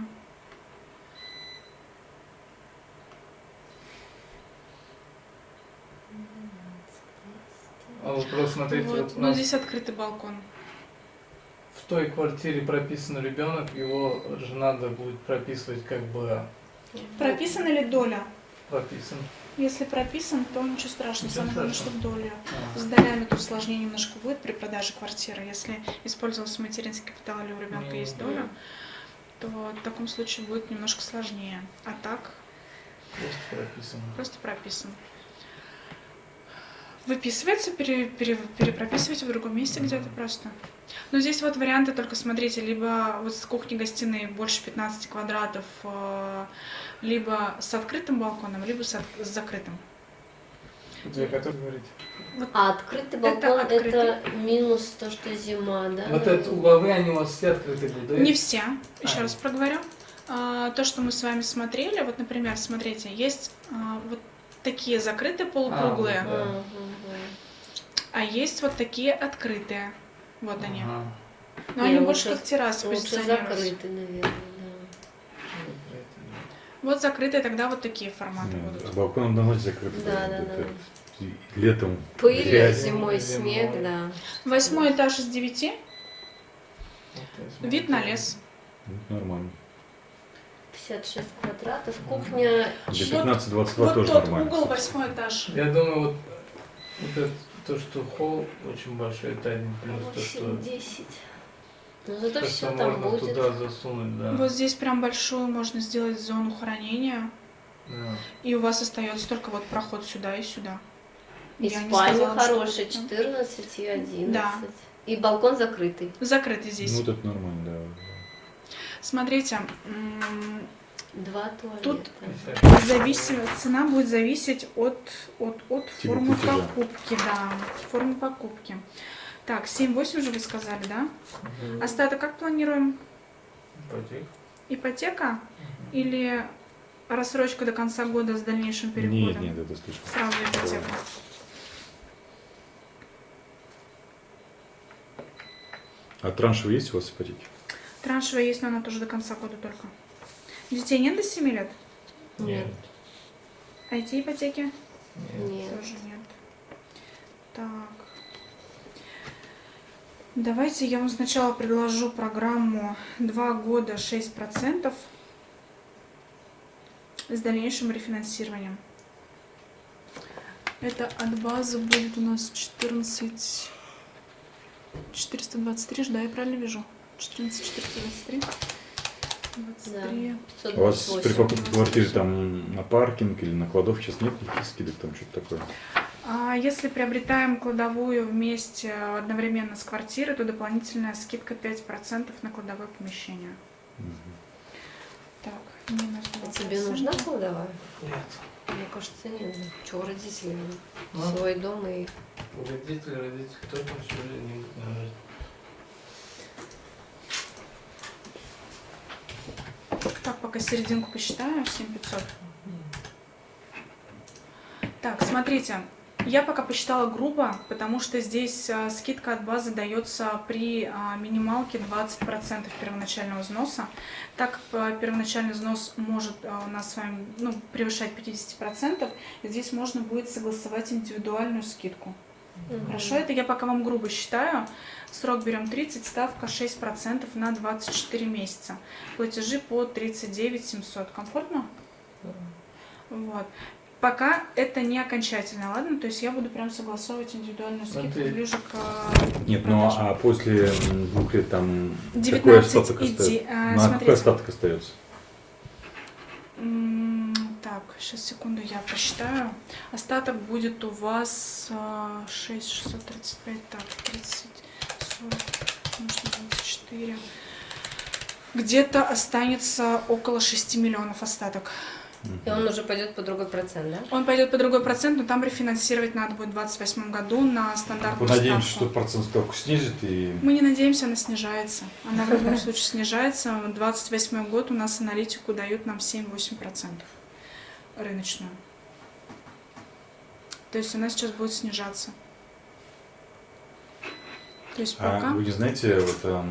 А вот просто смотрите, Вот. вот у Ну, нас здесь открытый балкон. в той квартире прописан ребенок, его же надо будет прописывать как бы Прописана ли доля? прописан. Если прописан, то ничего страшного. Ничего Самое главное, страшного. чтобы доля. А, С долями тут сложнее немножко будет при продаже квартиры. Если использовался материнский капитал или у ребенка Мгм. есть доля, то в таком случае будет немножко сложнее. А так просто прописан. просто прописан. Выписывается, пере, пере- перепрописываете в другом месте Мгм. где-то просто. Но здесь вот варианты только смотрите, либо вот с кухни-гостиной больше пятнадцати квадратов, э, либо с открытым балконом, либо с, от- с закрытым. Где который говорите? А открытый Это балкон это, открытый. минус то, что зима, да? Вот это угловые, они у вас все открыты будут, да? Не все, еще А. раз проговорю. А, То, что мы с вами смотрели, вот, например, смотрите, есть а, вот такие закрытые полукруглые, А, да. Мгм. а есть вот такие открытые. Вот они. Ага. Но Не, они лучше- больше как террасы Лучше позиционируются. закрытый, наверное, да. Закрыто, Вот закрытые, тогда вот такие форматы Нет, будут. а балкон давно закрыт. Да, да, Это да. Летом Пыль, грязь. зимой Зимой. снег, да. Восьмой этаж из девяти, да. Вот я смотрю. вид на лес. Ну, нормально. пятьдесят шесть квадратов, кухня. Для Вот- пятнадцать-двадцать два Вот тоже тот нормально. угол, восьмой этаж. Я думаю, вот, вот это, то, что холл очень большой, это один плюс, то, что, восемь-десять. Но зато то, все что там можно будет. туда засунуть, да. Вот здесь прям большую можно сделать зону хранения, Да. и у вас остается только вот проход сюда и сюда. И Я не спальня сказала, что хорошая, это- четырнадцать и одиннадцать. Да. И балкон закрытый. Закрытый здесь. Ну, вот это нормально, да. Смотрите, м, Два туалета. Тут- Если- зависимо- цена будет зависеть от, от, от Типа формы платежа. покупки, да, формы покупки. Так, семь-восемь же вы сказали, да? Мгм. Остаток как планируем? Ипотека. Ипотека Мгм. или рассрочка до конца года с дальнейшим переходом? Нет, нет, это слишком. Сразу ипотека. А траншевый есть у вас ипотеки? Траншевая есть, но она тоже до конца года только. Детей нет до семи лет? Нет. А эти ипотеки? Нет. Нет. Тоже нет. Так. Давайте я вам сначала предложу программу два года шесть процентов с дальнейшим рефинансированием. Это от базы будет у нас четырнадцать четыреста двадцать три, да, я правильно вижу? четырнадцать, четыреста двадцать три. двадцать три. Да. У вас при покупке двадцать квартиры восемь. там на паркинг или на кладовке сейчас нет никаких скидок, там что-то такое? А если приобретаем кладовую вместе одновременно с квартирой, то дополнительная скидка пять процентов на кладовое помещение. Мгм. Так, минус А два тебе процента. нужна кладовая? Нет. Мне кажется, нет. Чего у родителей? Ну, Свой дом и... родители, родители, кто там всю жизнь не будет, наверное. Так, пока серединку посчитаю, семь тысяч пятьсот. Так, смотрите, я пока посчитала грубо, потому что здесь а, скидка от базы дается при а, минималке двадцать процентов первоначального взноса. Так как а, первоначальный взнос может а, у нас с вами ну, превышать пятьдесят процентов, здесь можно будет согласовать индивидуальную скидку. Мгм. Хорошо, это я пока вам грубо считаю. Срок берем тридцать, ставка шесть процентов на двадцать четыре месяца. Платежи по тридцать девять семьсот. Комфортно? Вот. Пока это не окончательно, ладно? То есть я буду прям согласовывать индивидуальную скидку Смотри. ближе к Нет, ну продаже. а после м, двух лет там какой девятнадцать остаток иди. остается? А, Ну, а какой смотрите. остаток остается? М, Так, сейчас секунду я посчитаю. Остаток будет у вас а, шесть шестьсот тридцать пять, так, тридцать, сорок, умножить на двадцать четыре. Где-то останется около шести миллионов остаток. И он уже пойдет по другой процент, да? Он пойдет по другой процент, но там рефинансировать надо будет в двадцать восьмом году на стандартную Мы надеемся, ставку. что процент ставку снизит и... Мы не надеемся, она снижается. Она в любом случае снижается. двадцать восьмой год у нас аналитику дают нам семь-восемь процентов рыночную. То есть она сейчас будет снижаться. То есть А пока... вы не знаете, вот,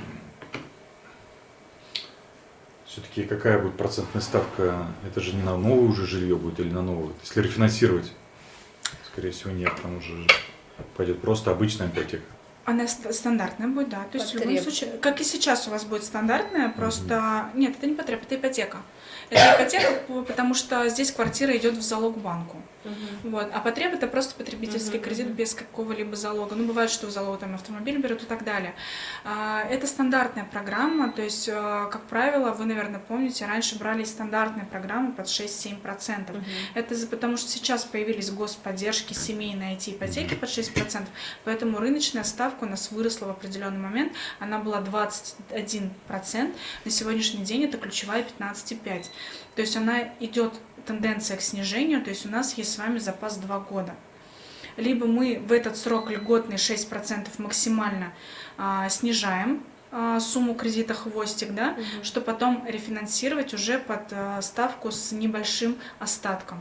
все-таки какая будет процентная ставка? Это же не на новое уже жилье будет или на новое? Если рефинансировать, скорее всего, нет, там уже пойдет просто обычная ипотека. Она ст- стандартная будет, да. То есть в любом Потреб. случае, как и сейчас у вас будет стандартная, просто... Нет, это не потреб, это ипотека. Это ипотека, п- потому что здесь квартира идет в залог банку. Мгм. Вот. А потреб это просто потребительский Мгм, кредит мгм. без какого-либо залога. Ну, бывает, что в залог там автомобиль берут и так далее. А, Это стандартная программа, то есть, а, как правило, вы, наверное, помните, раньше брали стандартные программы под шесть-семь процентов. Мгм. Это за- потому что сейчас появились господдержки, семейные ай ти-ипотеки под шесть процентов, поэтому рыночная ставка у нас выросла в определенный момент, она была двадцать один процент, на сегодняшний день это ключевая пятнадцать целых пять десятых. То есть она идет, тенденция к снижению, то есть у нас есть с вами запас два года. Либо мы в этот срок льготный шесть процентов максимально а, снижаем а, сумму кредита хвостик, да, Мгм. что потом рефинансировать уже под а, ставку с небольшим остатком.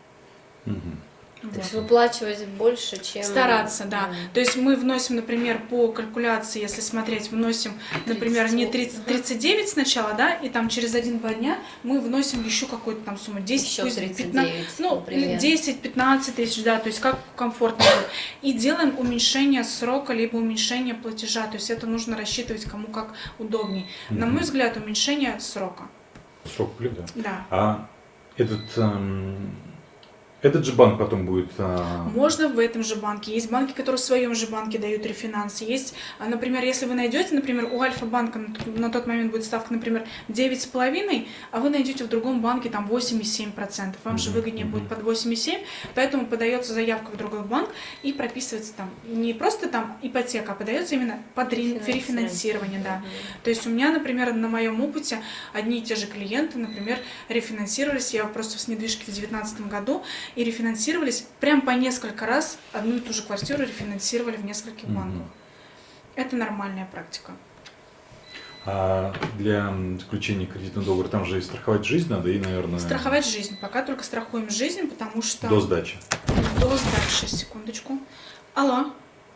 Мгм. То есть Вот. выплачивать больше, чем... Стараться, да. Мгм. То есть мы вносим, например, по калькуляции, если смотреть, вносим, например, не тридцать, тридцать девять сначала, да, и там через один-два дня мы вносим еще какую-то там сумму, десять, Еще пусть тридцать пятнадцать, девять, ну, например. десять-пятнадцать тысяч, да, то есть как комфортно будет. И делаем уменьшение срока, либо уменьшение платежа, то есть это нужно рассчитывать кому как удобнее. На Мгм. мой взгляд, уменьшение срока, Срок лет, да. да. А этот, эм, этот же банк потом будет... а, Можно в этом же банке. Есть банки, которые в своем же банке дают рефинанс. Есть, а, например, если вы найдете, например, у Альфа-банка на тот- на тот момент будет ставка, например, девять с половиной, а вы найдете в другом банке там восемь и семь процентов. Вам же Мгм, выгоднее мгм. будет под восемь и семь, поэтому подается заявка в другой банк и прописывается там не просто там ипотека, а подается именно под ре- Финансирование. рефинансирование, да. Мгм. То есть у меня, например, на моем опыте одни и те же клиенты, например, рефинансировались, я просто с недвижки в две тысячи девятнадцатом году, и рефинансировались прям по несколько раз, одну и ту же квартиру рефинансировали в нескольких Мгм. банках. Это нормальная практика. А для м, заключения кредитного договора там же и страховать жизнь надо, и, наверное, Страховать жизнь. Пока только страхуем жизнь, потому что... до сдачи. До сдачи. Сейчас, секундочку. Алло.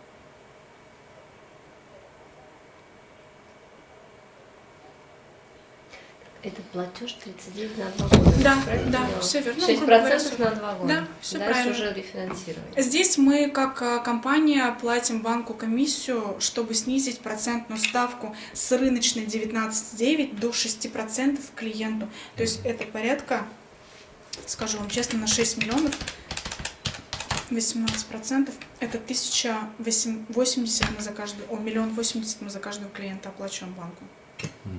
Это платеж тридцать девять на два года. Да, правильно да, поняла? все верно. шесть грубо говоря, процентов всё. на два года. Да, всё Дальше правильно. уже рефинансирование. Здесь мы, как а, компания, платим банку комиссию, чтобы снизить процентную ставку с рыночной девятнадцать целых девять десятых до шести процентов клиенту. То есть это порядка, скажу вам честно, на шесть миллионов восемнадцать процентов это тысяча восемьдесят мы за каждую, о, миллион восемьдесят мы за каждого клиента оплачиваем банку. Мгм.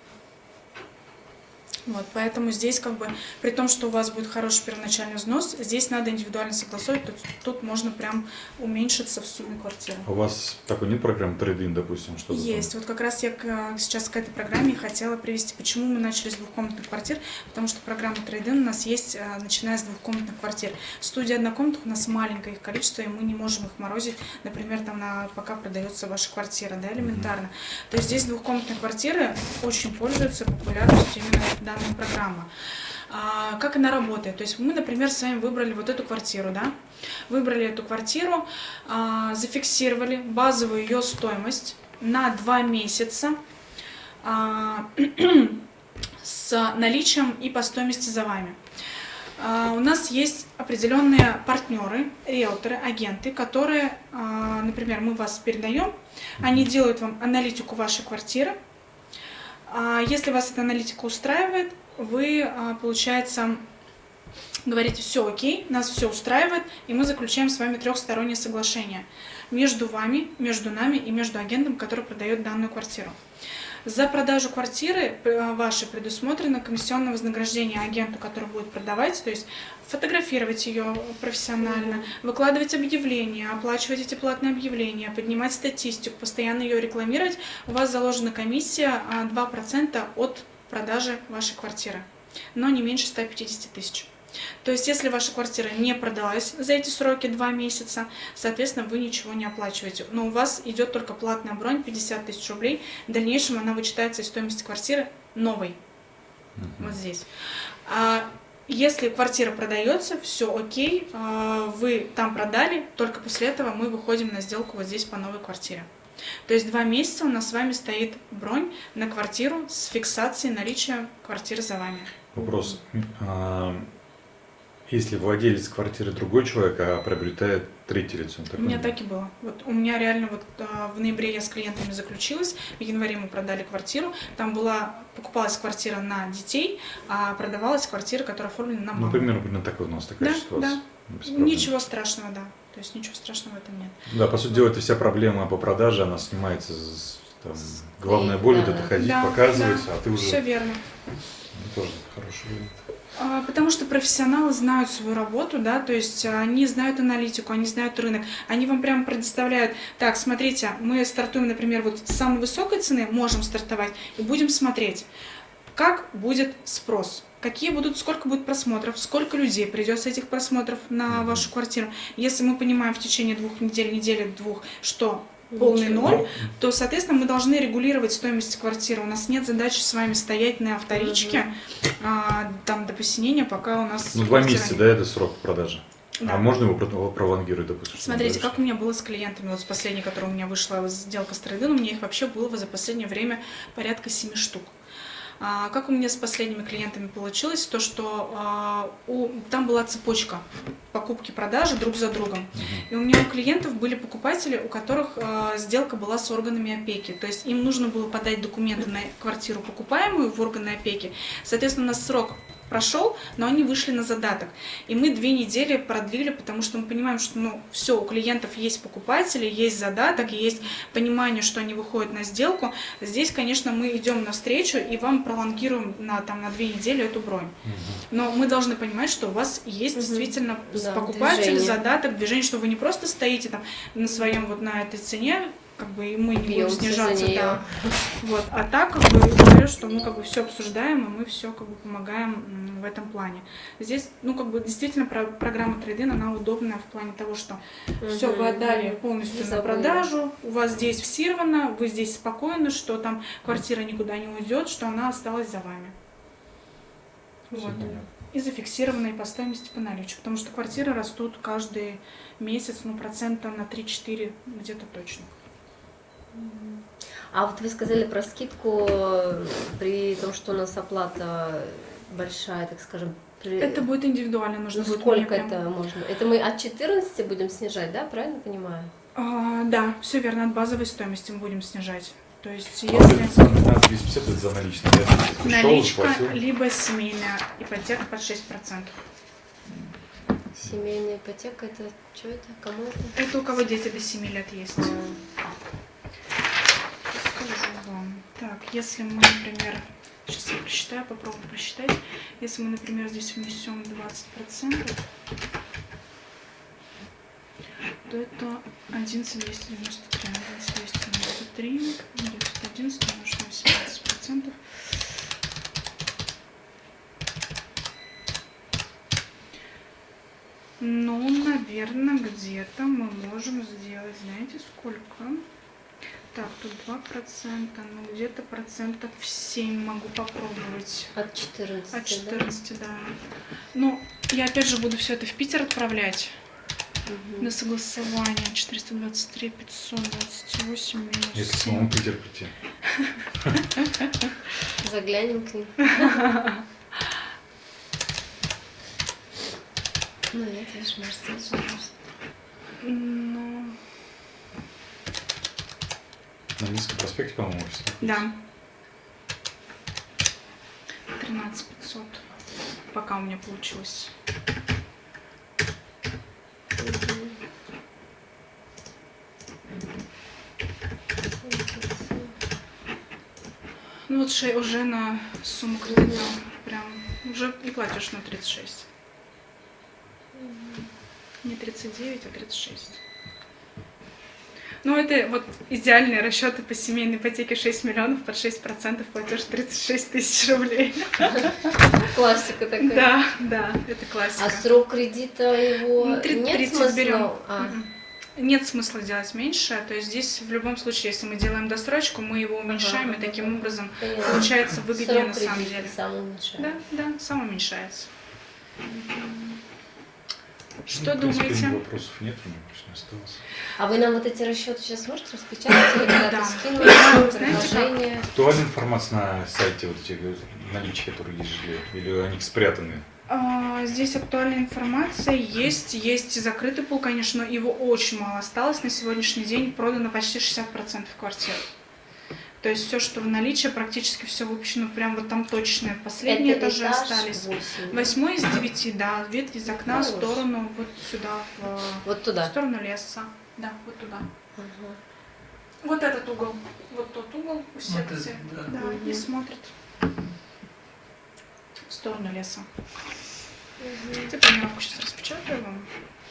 Вот, поэтому здесь как бы, при том, что у вас будет хороший первоначальный взнос, здесь надо индивидуально согласовать, тут, тут можно прям уменьшиться в сумме квартиры. А у вас такой нет программы трейд-ин, допустим, что-то там? Есть. Вот как раз я к- сейчас к этой программе хотела привести. Почему мы начали с двухкомнатных квартир? Потому что программа трейд-ин у нас есть, э, начиная с двухкомнатных квартир. Студии однокомнатных у нас маленькое их количество, и мы не можем их морозить, например, там на, пока продается ваша квартира, да, элементарно. То есть здесь двухкомнатные квартиры очень пользуются популярностью именно данной программы. А, как она работает? То есть мы, например, с вами выбрали вот эту квартиру, да? Выбрали эту квартиру, а, зафиксировали базовую ее стоимость на два месяца а, с наличием и по стоимости за вами. А, у нас есть определенные партнеры, риэлторы, агенты, которые, а, например, мы вас передаем, они делают вам аналитику вашей квартиры. А, если вас эта аналитика устраивает, вы, а, получается, говорите, все окей, нас все устраивает, и мы заключаем с вами трехстороннее соглашение между вами, между нами и между агентом, который продает данную квартиру. За продажу квартиры вашей предусмотрено комиссионное вознаграждение агенту, который будет продавать, то есть фотографировать ее профессионально, выкладывать объявления, оплачивать эти платные объявления, поднимать статистику, постоянно ее рекламировать. У вас заложена комиссия два процента от продажи вашей квартиры, но не меньше ста пятидесяти тысяч. То есть, если ваша квартира не продалась за эти сроки два месяца, соответственно, вы ничего не оплачиваете. Но у вас идет только платная бронь пятьдесят тысяч рублей. В дальнейшем она вычитается из стоимости квартиры новой. Мгм. Вот здесь. А если квартира продается, все окей, а, вы там продали, только после этого мы выходим на сделку вот здесь по новой квартире. То есть два месяца у нас с вами стоит бронь на квартиру с фиксацией наличия квартиры за вами. Вопрос. А, Если владелец квартиры другой человек, а приобретает третье лицо, У так меня он- так и было. Вот у меня реально вот а, в ноябре я с клиентами заключилась, в январе мы продали квартиру, там была, покупалась квартира на детей, а продавалась квартира, которая оформлена на маму. Ну, примерно, примерно такой у нас такая Да, ситуация. да. Без проблем. Ничего страшного, да. То есть ничего страшного в этом нет. Да, по сути дела, это вся проблема по продаже, она снимается с там, главная боль, вот Да. это ходить, Да, показывать, да, а ты уже Все верно. ну, тоже хороший вариант. А, Потому что профессионалы знают свою работу, да, то есть они знают аналитику, они знают рынок, они вам прямо предоставляют, так, смотрите, мы стартуем, например, вот с самой высокой цены, можем стартовать, и будем смотреть, как будет спрос, какие будут, сколько будет просмотров, сколько людей придет с этих просмотров на вашу квартиру. Если мы понимаем в течение двух недель, недели, двух, что полный Ничего. ноль, то, соответственно, мы должны регулировать стоимость квартиры. У нас нет задачи с вами стоять на вторичке а, там, до посинения, пока у нас... Ну, два квартира месяца, не- да, это срок продажи. Да. А можно его про- пролонгировать, допустим? Смотрите, дальше? как у меня было с клиентами. Вот с последней, которая у меня вышла сделка с трейдином, у меня их вообще было за последнее время порядка семи штук. А, как у меня с последними клиентами получилось, то что а, у, там была цепочка покупки-продажи друг за другом. И у меня у клиентов были покупатели, у которых а, сделка была с органами опеки. То есть им нужно было подать документы на квартиру покупаемую в органы опеки. Соответственно, у нас срок прошел, но они вышли на задаток. И мы две недели продлили, потому что мы понимаем, что ну, все, у клиентов есть покупатели, есть задаток, есть понимание, что они выходят на сделку. Здесь, конечно, мы идем навстречу и вам пролонгируем на, там, на две недели эту бронь. Мгм. Но мы должны понимать, что у вас есть Мгм. действительно Да, покупатель, движение. задаток, движение, что вы не просто стоите там на своем вот на этой цене, как бы и мы не будем Бьемся за снижаться, неё. да. Вот. А так, как бы, говорю, что мы как бы все обсуждаем, и мы все как бы помогаем м, в этом плане. Здесь, ну, как бы действительно про- программа трейдин, она удобная в плане того, что все вы отдали полностью Не на забыли. продажу, у вас здесь фиксировано, вы здесь спокойны, что там квартира никуда не уйдет, что она осталась за вами. Всё Вот. понятно. И зафиксированные по стоимости по наличию, потому что квартиры растут каждый месяц, ну, процента на три-четыре где-то точно. А вот вы сказали про скидку при том, что у нас оплата большая, так скажем. При... Это будет индивидуально, нужно Ну, будет сколько мне прям- это можно? Это мы от четырнадцати будем снижать, да? Правильно понимаю? А, да, все верно, от базовой стоимости мы будем снижать. То есть, А вот это если двенадцать двести пятьдесят это за наличные, да? Пришел, наличка, заплатил. либо семейная ипотека под шесть процентов. Семейная ипотека, это что это? Кому это? Это у кого дети до семи лет есть. А, Скажу вам. Так, если мы, например, сейчас я просчитаю, попробую просчитать. Если мы, например, здесь внесем двадцать процентов, то это одиннадцать тысяч двести девяносто три. одиннадцать тысяч двести девяносто три, девятьсот одиннадцать умножить на восемнадцать процентов. Ну, наверное, где-то мы можем сделать, знаете, сколько? Так, тут два процента, ну где-то процентов семь могу попробовать. От четырнадцати, От четырнадцати, да. Ну, я опять же буду все это в Питер отправлять Да? Мгм. на согласование. четыреста двадцать три, пятьсот двадцать восемь минус Если семь. самому Питер прийти. Заглянем к ним. Ну нет, видишь, Марсель, пожалуйста. Ну, На Минском проспекте, по-моему, офис. да. тринадцать пятьсот. Пока у меня получилось. Ну вот ше- уже на сумму кредита прям уже и платишь на тридцать шесть. Не тридцать девять, а тридцать шесть. Ну, это вот идеальные расчеты по семейной ипотеке шесть миллионов, под шесть процентов платеж тридцать шесть тысяч рублей. Классика такая. Да, да, это классика. А срок кредита его Ну, три- нет тридцать смысла? берем. А, Мгм. Нет смысла делать меньше, то есть здесь в любом случае, если мы делаем досрочку, мы его уменьшаем, Ага, и таким ага. образом понятно. получается выгоднее Срок на самом кредита деле. сам уменьшает. Да, да, сам уменьшается. Что Ну, в принципе, думаете? вопросов нет, у меня больше не осталось. А вы нам вот эти расчеты сейчас можете распечатать или куда-то Да. скинуть? Да, знаете как? Предложение? Актуальная информация на сайте, вот эти наличия, которые есть жилье, или они спрятаны? А, Здесь актуальная информация есть, есть и закрытый пул, конечно, но его очень мало осталось. На сегодняшний день продано почти шестьдесят процентов квартир. То есть все, что в наличии, практически все выпущено, прям вот там точные. Последние Это этажи этаж остались. восемь. Восьмой из девяти, да, ветвь из окна в Хорош. сторону, вот сюда, в, Вот в туда. сторону леса. Да, вот туда. Ага. Вот этот угол, вот тот угол у секции, это, да. да, и Мгм. смотрит в сторону леса. Мгм. Я планировку сейчас распечатаю вам.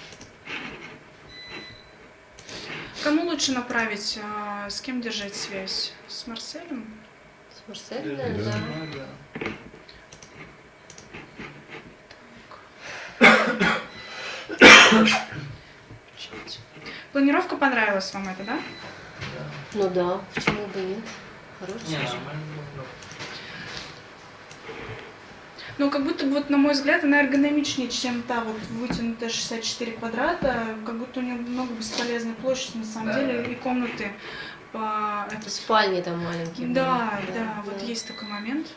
Кому лучше направить, а, с кем держать связь? С Марселем? С Марселем, Да. да. Ну, да. Планировка понравилась вам это, да? Да. Ну да, почему бы и нет? Хороший. Не, нормально было. Ну, как будто бы, вот, на мой взгляд, она эргономичнее, чем та вот вытянутая шестьдесят четыре квадрата. Как будто у нее много бесполезной площади, на самом Да. деле, и комнаты по... Это, Спальни там маленькие. да, были. да, вот есть такой момент.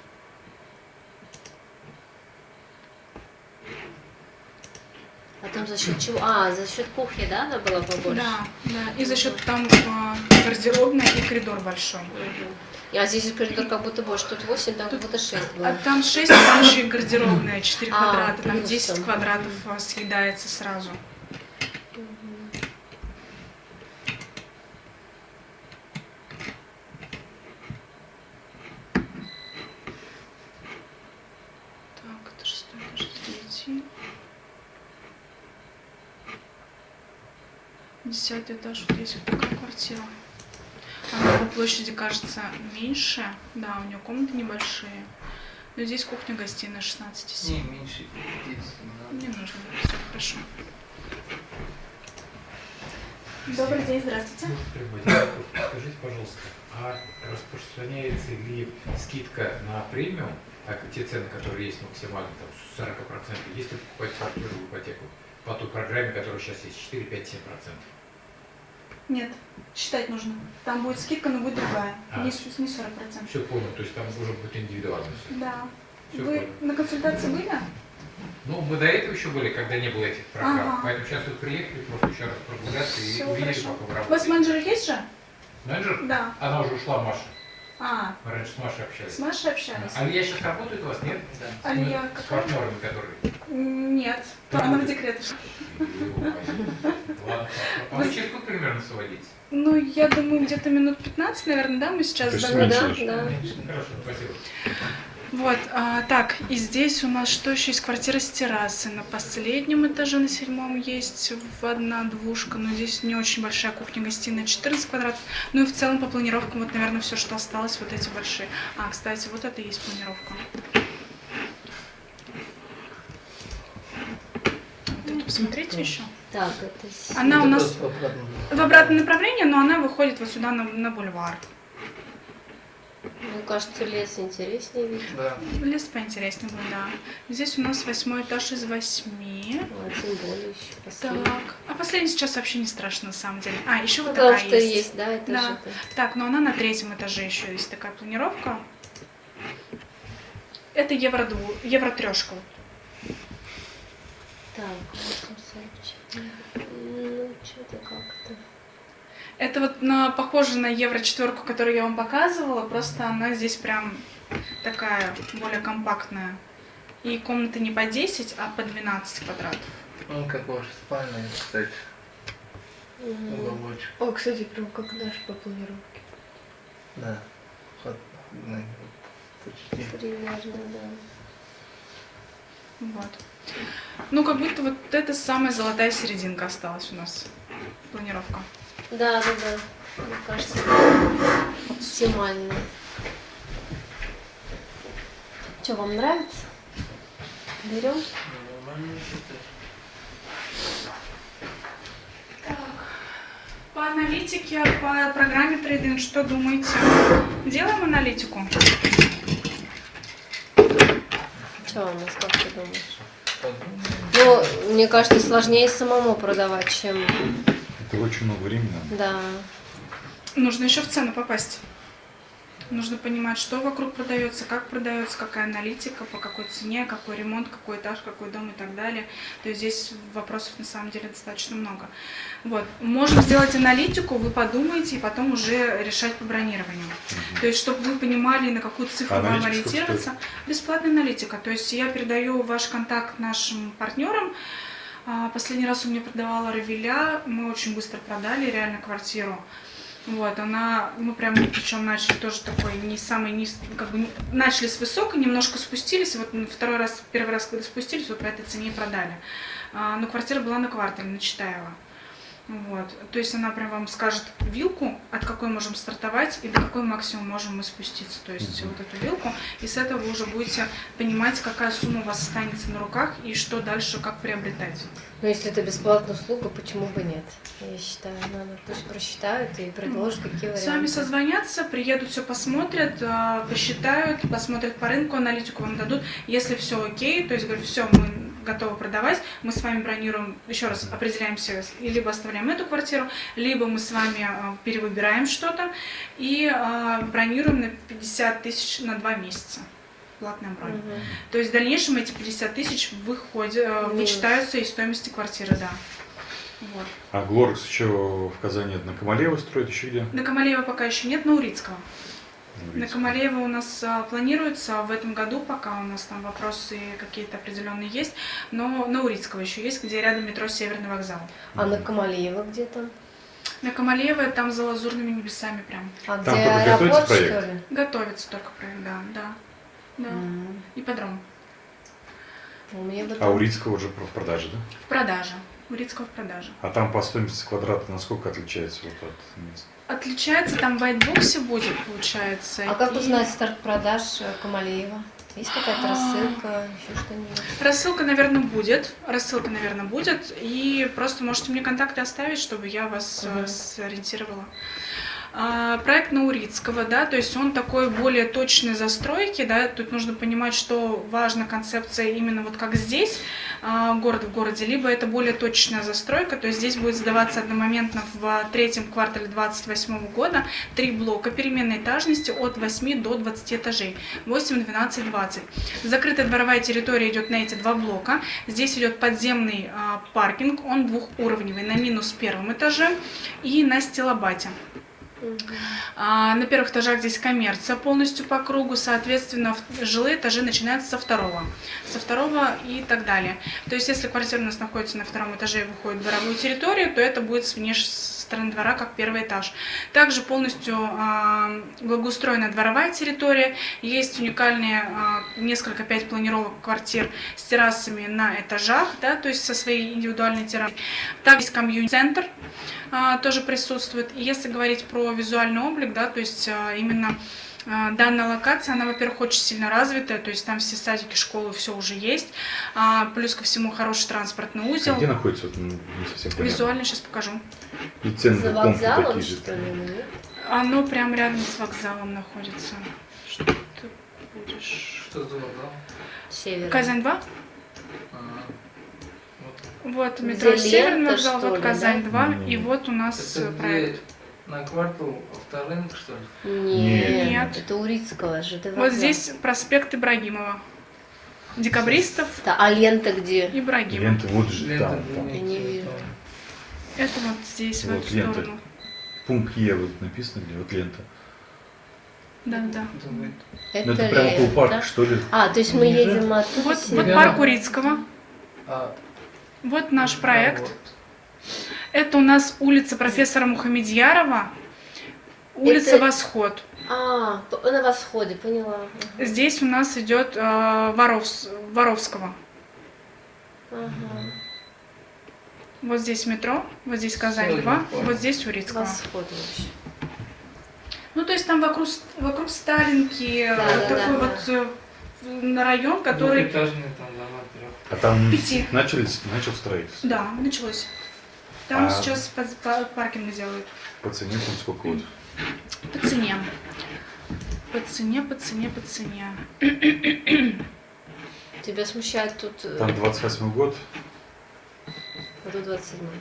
А там за счет чего? А, за счет кухни, да, она была побольше? Да, да. И за счет там а, гардеробная и коридор большой. Мгм. А здесь коридор как будто больше, тут восемь, там как Тут- будто шесть А было. там шесть, там еще и гардеробная, четыре А, квадрата, там плюсом. десять квадратов а, съедается сразу. Мгм. Так, это шестой этаж, третий. Десятый этаж, вот здесь вот такая квартира. Она по площади кажется меньше, да, у нее комнаты небольшие. Но здесь кухня-гостиная шестнадцать и Не, семь. меньше пятидесяти не Не надо. нужно, все хорошо. Добрый день, здравствуйте. Скажите, пожалуйста, а распространяется ли скидка на премиум, так, те цены, которые есть максимально, там, сорок процентов, если покупать квартиру в ипотеку, по той программе, которая сейчас есть, четыре, пять, семь процентов? Нет, считать нужно. Там будет скидка, но будет другая. А. Не, с- не сорок процентов. Все понял, то есть там уже будет индивидуально все. Да. Всё Вы понял. на консультации были? Ну, мы до этого еще были, когда не было этих программ, Ага. поэтому сейчас вот приехали просто еще раз прогуляться и Всё увидели, хорошо. как вы У вас работаете. менеджер есть же? Менеджер? Да. Она уже ушла, Маша. А, Мы раньше с Машей общались. с Машей общались? А я сейчас работает у вас, нет? Алия С какая? партнерами, которые. Нет, она в декрете. Ладно, а вы через сколько примерно сводить? Ну, я думаю, где-то минут пятнадцать, наверное, да, мы сейчас То есть догоним. Да, меньше да. Хорошо, спасибо. Вот, а, так, и здесь у нас что еще есть? Квартира с террасой. На последнем этаже, на седьмом, есть в одна двушка, но здесь не очень большая кухня-гостиная, четырнадцать квадратов. Ну и в целом по планировкам, вот, наверное, все, что осталось, вот эти большие. А, кстати, вот это и есть планировка. Вот эту посмотрите еще. Так, это с- Она Это у нас просто в обратном. в обратном направлении, но она выходит вот сюда на, на бульвар. Мне кажется, лес интереснее видно. Да. Лес поинтереснее будет, да. Здесь у нас восьмой этаж из восьми. А, тем более еще последний. Так, а последний сейчас вообще не страшно на самом деле. А, еще вот Потому такая что есть. есть, да, это Да. же это. Так, но она на третьем этаже еще есть такая планировка. Это евро дву, евро трешка. Так, восемь сорок четыре. Ну, что-то как-то. Это вот на, похоже на евро четверку, которую я вам показывала, просто она здесь прям такая более компактная. И комната не по десять, а по двенадцать квадратов. Он как ваша спальня, кстати, М. уголочек. О, кстати, прям как наш по планировке. Да. Вот, ну, почти. Примерно, да. Вот. Ну, как будто вот это самая золотая серединка осталась у нас. Планировка. Да, да, да. Мне кажется, оптимально. Что, вам нравится? Берем? Нормально считать. По аналитике, по программе трейдинг, что думаете? Делаем аналитику? Что у нас, как ты думаешь? Подумай. Ну, мне кажется, сложнее самому продавать, чем... Это очень много времени надо. Да. Нужно еще в цену попасть. Нужно понимать, что вокруг продается, как продается, какая аналитика, по какой цене, какой ремонт, какой этаж, какой дом и так далее. То есть здесь вопросов на самом деле достаточно много. Вот. Можем сделать аналитику, вы подумаете и потом уже решать по бронированию. То есть, чтобы вы понимали, на какую цифру А вам аналитика сколько ориентироваться. Бесплатная аналитика. То есть я передаю ваш контакт нашим партнерам. А, Последний раз у меня продавала Равиля, мы очень быстро продали реально квартиру. Вот, она, мы прям, причем начали тоже такой не самый низ, как бы не- начали с высокой, немножко спустились, и вот второй раз, первый раз, когда спустились, вот по этой цене и продали. А, но квартира была на квартале, на Читаева. Вот, то есть она прям вам скажет вилку, от какой можем стартовать и до какой максимум можем мы спуститься, то есть Мгм. вот эту вилку, и с этого вы уже будете понимать, какая сумма у вас останется на руках и что дальше, как приобретать. Но если это бесплатная услуга, почему бы нет? Я считаю, надо, пусть просчитают и предложат, какие варианты. С вами созвонятся, приедут, все посмотрят, а, посчитают, посмотрят по рынку, аналитику вам дадут. Если все окей, то есть говорят, все, мы готовы продавать, мы с вами бронируем, еще раз определяемся, и либо оставляем эту квартиру, либо мы с вами а, перевыбираем что-то и а, бронируем на пятьдесят тысяч на два месяца. Платная бронь. Мгм. То есть в дальнейшем эти пятьдесят тысяч выходят, э, Минус. вычитаются из стоимости квартиры, да. Вот. А Глорекс еще в Казани на Камалеева строит, еще где? На Камалеева пока еще нет, на Урицкого. Ну, На Камалеева у нас а, планируется в этом году, пока у нас там вопросы какие-то определенные есть, но на Урицкого еще есть, где рядом метро Северный вокзал. А на Камалеева где там? На Камалеева там за лазурными небесами прям. А Там где только аэропорт, готовится что проект? ли? Готовится только проект, да, да. Да. М. Ипподром. У меня бы А там- Урицкого уже в продаже, да? В продаже. Урицкого в продаже. А там по стоимости квадрата насколько отличается вот от места? Отличается, там в вайтбоксе будет, получается. А как и- узнать старт продаж э, Камалеева? Есть какая-то А. рассылка, еще что-нибудь? Рассылка, наверное, будет. Рассылка, наверное, будет. И просто можете мне контакты оставить, чтобы я вас э, Мгм. сориентировала. А, проект Наурицкого, да, то есть он такой более точной застройки, да, тут нужно понимать, что важна концепция именно вот как здесь, а, город в городе, либо это более точная застройка, то есть здесь будет сдаваться одномоментно в третьем квартале двадцать восьмого года три блока переменной этажности от восьми до двадцати этажей, восемь, двенадцать, двадцать. Закрытая дворовая территория идет на эти два блока, здесь идет подземный а, паркинг, он двухуровневый, на минус первом этаже и на стилобате. А, на первых этажах здесь коммерция полностью по кругу, соответственно, в- жилые этажи начинаются со второго, со второго и так далее. То есть, если квартира у нас находится на втором этаже и выходит в дворовую территорию, то это будет с внешней стороны двора как первый этаж. Также полностью а, благоустроена дворовая территория, есть уникальные а, несколько, пять планировок квартир с террасами на этажах, да, то есть со своей индивидуальной террасой. Также есть комьюнити-центр, а, тоже присутствует. И если говорить про визуальный облик, да, то есть а, именно а, данная локация, она, во-первых, очень сильно развитая, то есть там все садики, школы, все уже есть. А, плюс ко всему хороший транспортный узел. Где находится? Вот, ну, не совсем понятно. Визуально сейчас покажу. И цены За комнаты вокзалом, такие же. что ли? Нет? Оно прям рядом с вокзалом находится. Что ты будешь? Что за вокзал? Север. Казань два? Ага. Вот. Вот метро Где Северный лента, вокзал, что вот ли, Казань два, да? и вот у нас Это э, где проект. на квартал авторынок, что ли? Нет, Нет. это Урицкого же. это Вот вокзал. здесь проспект Ибрагимова. Декабристов Да, а лента где? Ибрагимов. Лента вот же Лента там, там. Я не вижу. Это вот здесь, в Вот эту лента. сторону. Пункт Е вот написано, где вот лента. Да, да. Думаю, Это Ну, это прямо около парка, лента. что ли? А, то есть мы Ниже. едем оттуда. Вот, север. вот парк Урицкого. а, Вот наш да, проект. вот. Это у нас улица профессора Мухамедьярова, улица Это- Восход. А, п- на восходе, поняла. Ага. Здесь у нас идет э, Воровс- Воровского. Ага. Вот здесь метро, вот здесь Казань Всё, два, я понял. вот здесь Урицкого. Восход вообще. Ну, то есть там вокруг, вокруг Сталинки, Да, вот да, такой да, вот э, на район, который... Двухэтажные там дома трех. А там Пяти. начались, начал строительство. Да, началось. Там А- сейчас по- по- паркинг делают. По цене там сколько вот? По цене. По цене, по цене, по цене. Тебя смущает тут... э, Там двадцать восьмой год. а тут двадцать седьмой.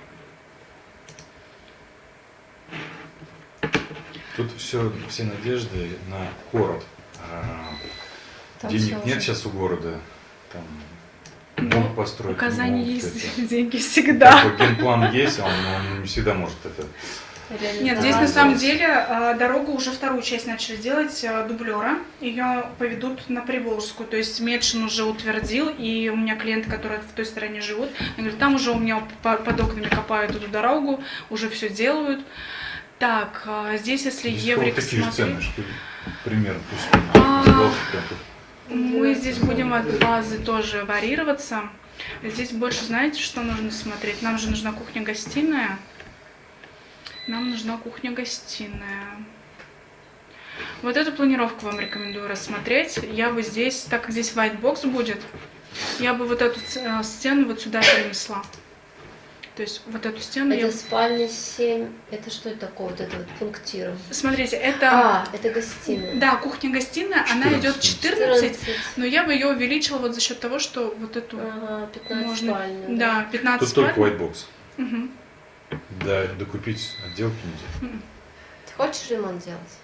Тут все, все надежды на город. А Там денег всё нет уже. сейчас у города. Там Ну, мог построить. У Казани не могут есть это. деньги всегда. Как бы генплан есть, а он, он не всегда может это. Нет, здесь на Реализовать. самом деле э, дорогу уже вторую часть начали делать, э, дублера. Ее поведут на Приволжскую. То есть Медшин уже утвердил, и у меня клиенты, которые в той стороне живут, они говорят, там уже у меня по- под окнами копают эту дорогу, уже все делают. Так, э, здесь если Здесь еврик вот такие же цены, смотреть, что ли? Примерно. А. Пусть мы здесь будем от базы тоже варьироваться. Здесь больше, знаете, что нужно смотреть? Нам же нужна кухня-гостиная. Нам нужна кухня-гостиная. Вот эту планировку вам рекомендую рассмотреть. Я бы здесь, так как здесь white box будет, я бы вот эту ц- э, стену вот сюда перенесла. То есть вот эту стену я... Это спальня семь. Это что это такое? Вот это вот пунктиром. Смотрите, это... А, это гостиная. Да, кухня-гостиная, она идет четырнадцать. четырнадцать, но я бы ее увеличила вот за счет того, что вот эту... Ага, пятнадцать можно... спален. Да, пятнадцать Тут только спален. white box. Мгм. Да, докупить отделки нельзя. Ты хочешь ремонт делать?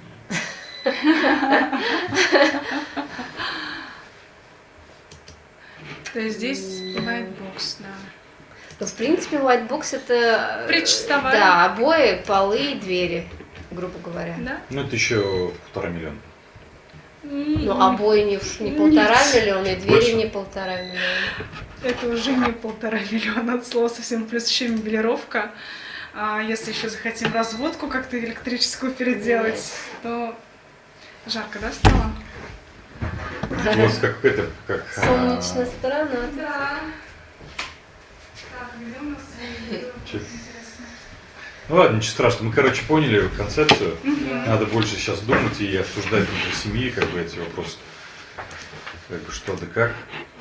То есть здесь white box, да. Ну, в принципе, white box это... э, Причастовая. Да, обои, полы и двери, грубо говоря. Да? Ну, это еще полтора миллиона. Ну, обои не, в- не Нет. полтора миллиона, и двери Больше? не полтора миллиона. Это уже не полтора миллиона от слова совсем, плюс еще мебелировка. А если еще захотим разводку как-то электрическую переделать, Нет. то жарко, да, стало? У вас как это, как... а, Солнечная сторона. Да. Так, где у нас Чё? Ну ладно, ничего страшного. Мы, короче, поняли концепцию. Да. Надо больше сейчас думать и обсуждать внутри семьи, как бы, эти вопросы. Как бы, что да как.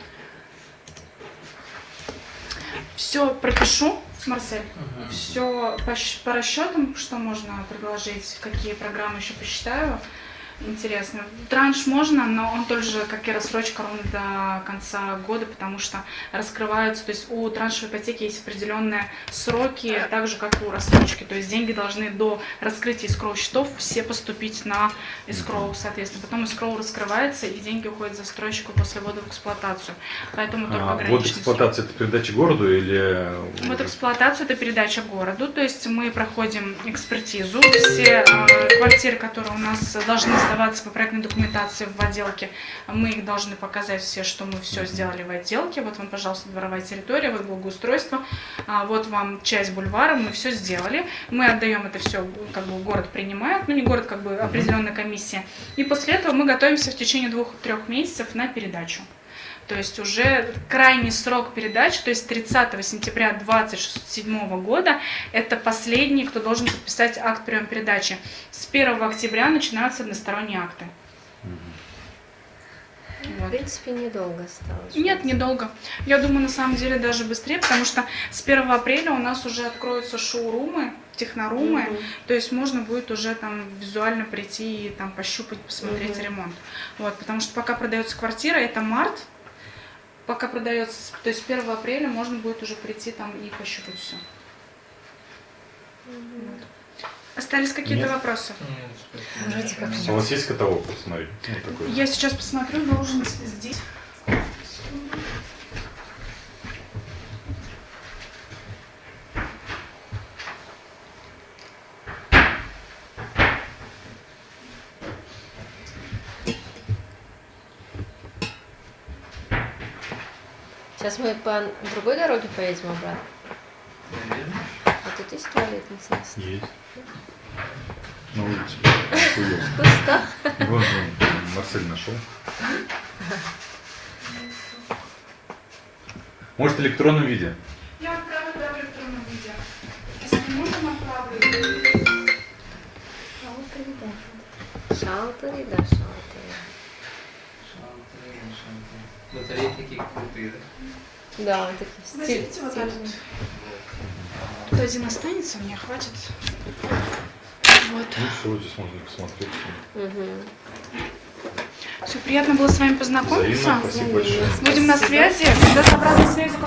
Все пропишу, Марсель. Ага. Все по, щ- по расчетам, что можно предложить, какие программы еще посчитаю. интересно. Транш можно, но он тоже, как и рассрочка, ровно до конца года, потому что раскрываются, то есть у траншевой ипотеки есть определенные сроки, так же, как и у рассрочки. То есть деньги должны до раскрытия эскроу счетов все поступить на эскроу, соответственно. Потом эскроу раскрывается, и деньги уходят застройщику после ввода в эксплуатацию. Поэтому только А, ограниченный вот эксплуатация это передача городу или... Вот эксплуатацию это передача городу, то есть мы проходим экспертизу, все э, квартиры, которые у нас должны сдаваться по проектной документации в отделке, мы их должны показать все, что мы все сделали в отделке. Вот вам, пожалуйста, дворовая территория, вот благоустройство, а, вот вам часть бульвара, мы все сделали, мы отдаем это все, как бы город принимает, ну не город, как бы определенная комиссия, и после этого мы готовимся в течение двух-трех месяцев на передачу. То есть уже крайний срок передачи, то есть тридцатого сентября две тысячи двадцать седьмого года, это последний, кто должен подписать акт приема передачи. С первого октября начинаются односторонние акты. В принципе, недолго осталось. Нет, недолго. Я думаю, на самом деле даже быстрее, потому что с первого апреля у нас уже откроются шоурумы, технорумы, Мгм. то есть можно будет уже там визуально прийти и там пощупать, посмотреть Мгм. ремонт. Вот, потому что пока продается квартира, это март, пока продается, то есть с первого апреля можно будет уже прийти там и пощупать все. Вот. Остались какие-то Нет. вопросы? Нет, спасибо. Можете как У вас есть каталог, посмотри? Вот такой. Я сейчас посмотрю, должен здесь. Сейчас мы по другой дороге поедем обратно. Наверное. А тут есть туалет, интересно. Есть. На улице. Хуёво. Пусто. Вон, вон, Марсель нашел. Может, в электронном виде? Я отправлю да, в электронном виде. Если не нужно, отправлю. Шалтери, да, шалтери. Шанты, шанты. Батареи такие крутые, да? Да, вот такие стиль. Возьмите вот так вот. Тут один останется, мне хватит. Вот. Ну все, здесь можно посмотреть. Угу. Все, приятно было с вами познакомиться. Взаимно, спасибо большое. Будем на связи. Когда с обратной связи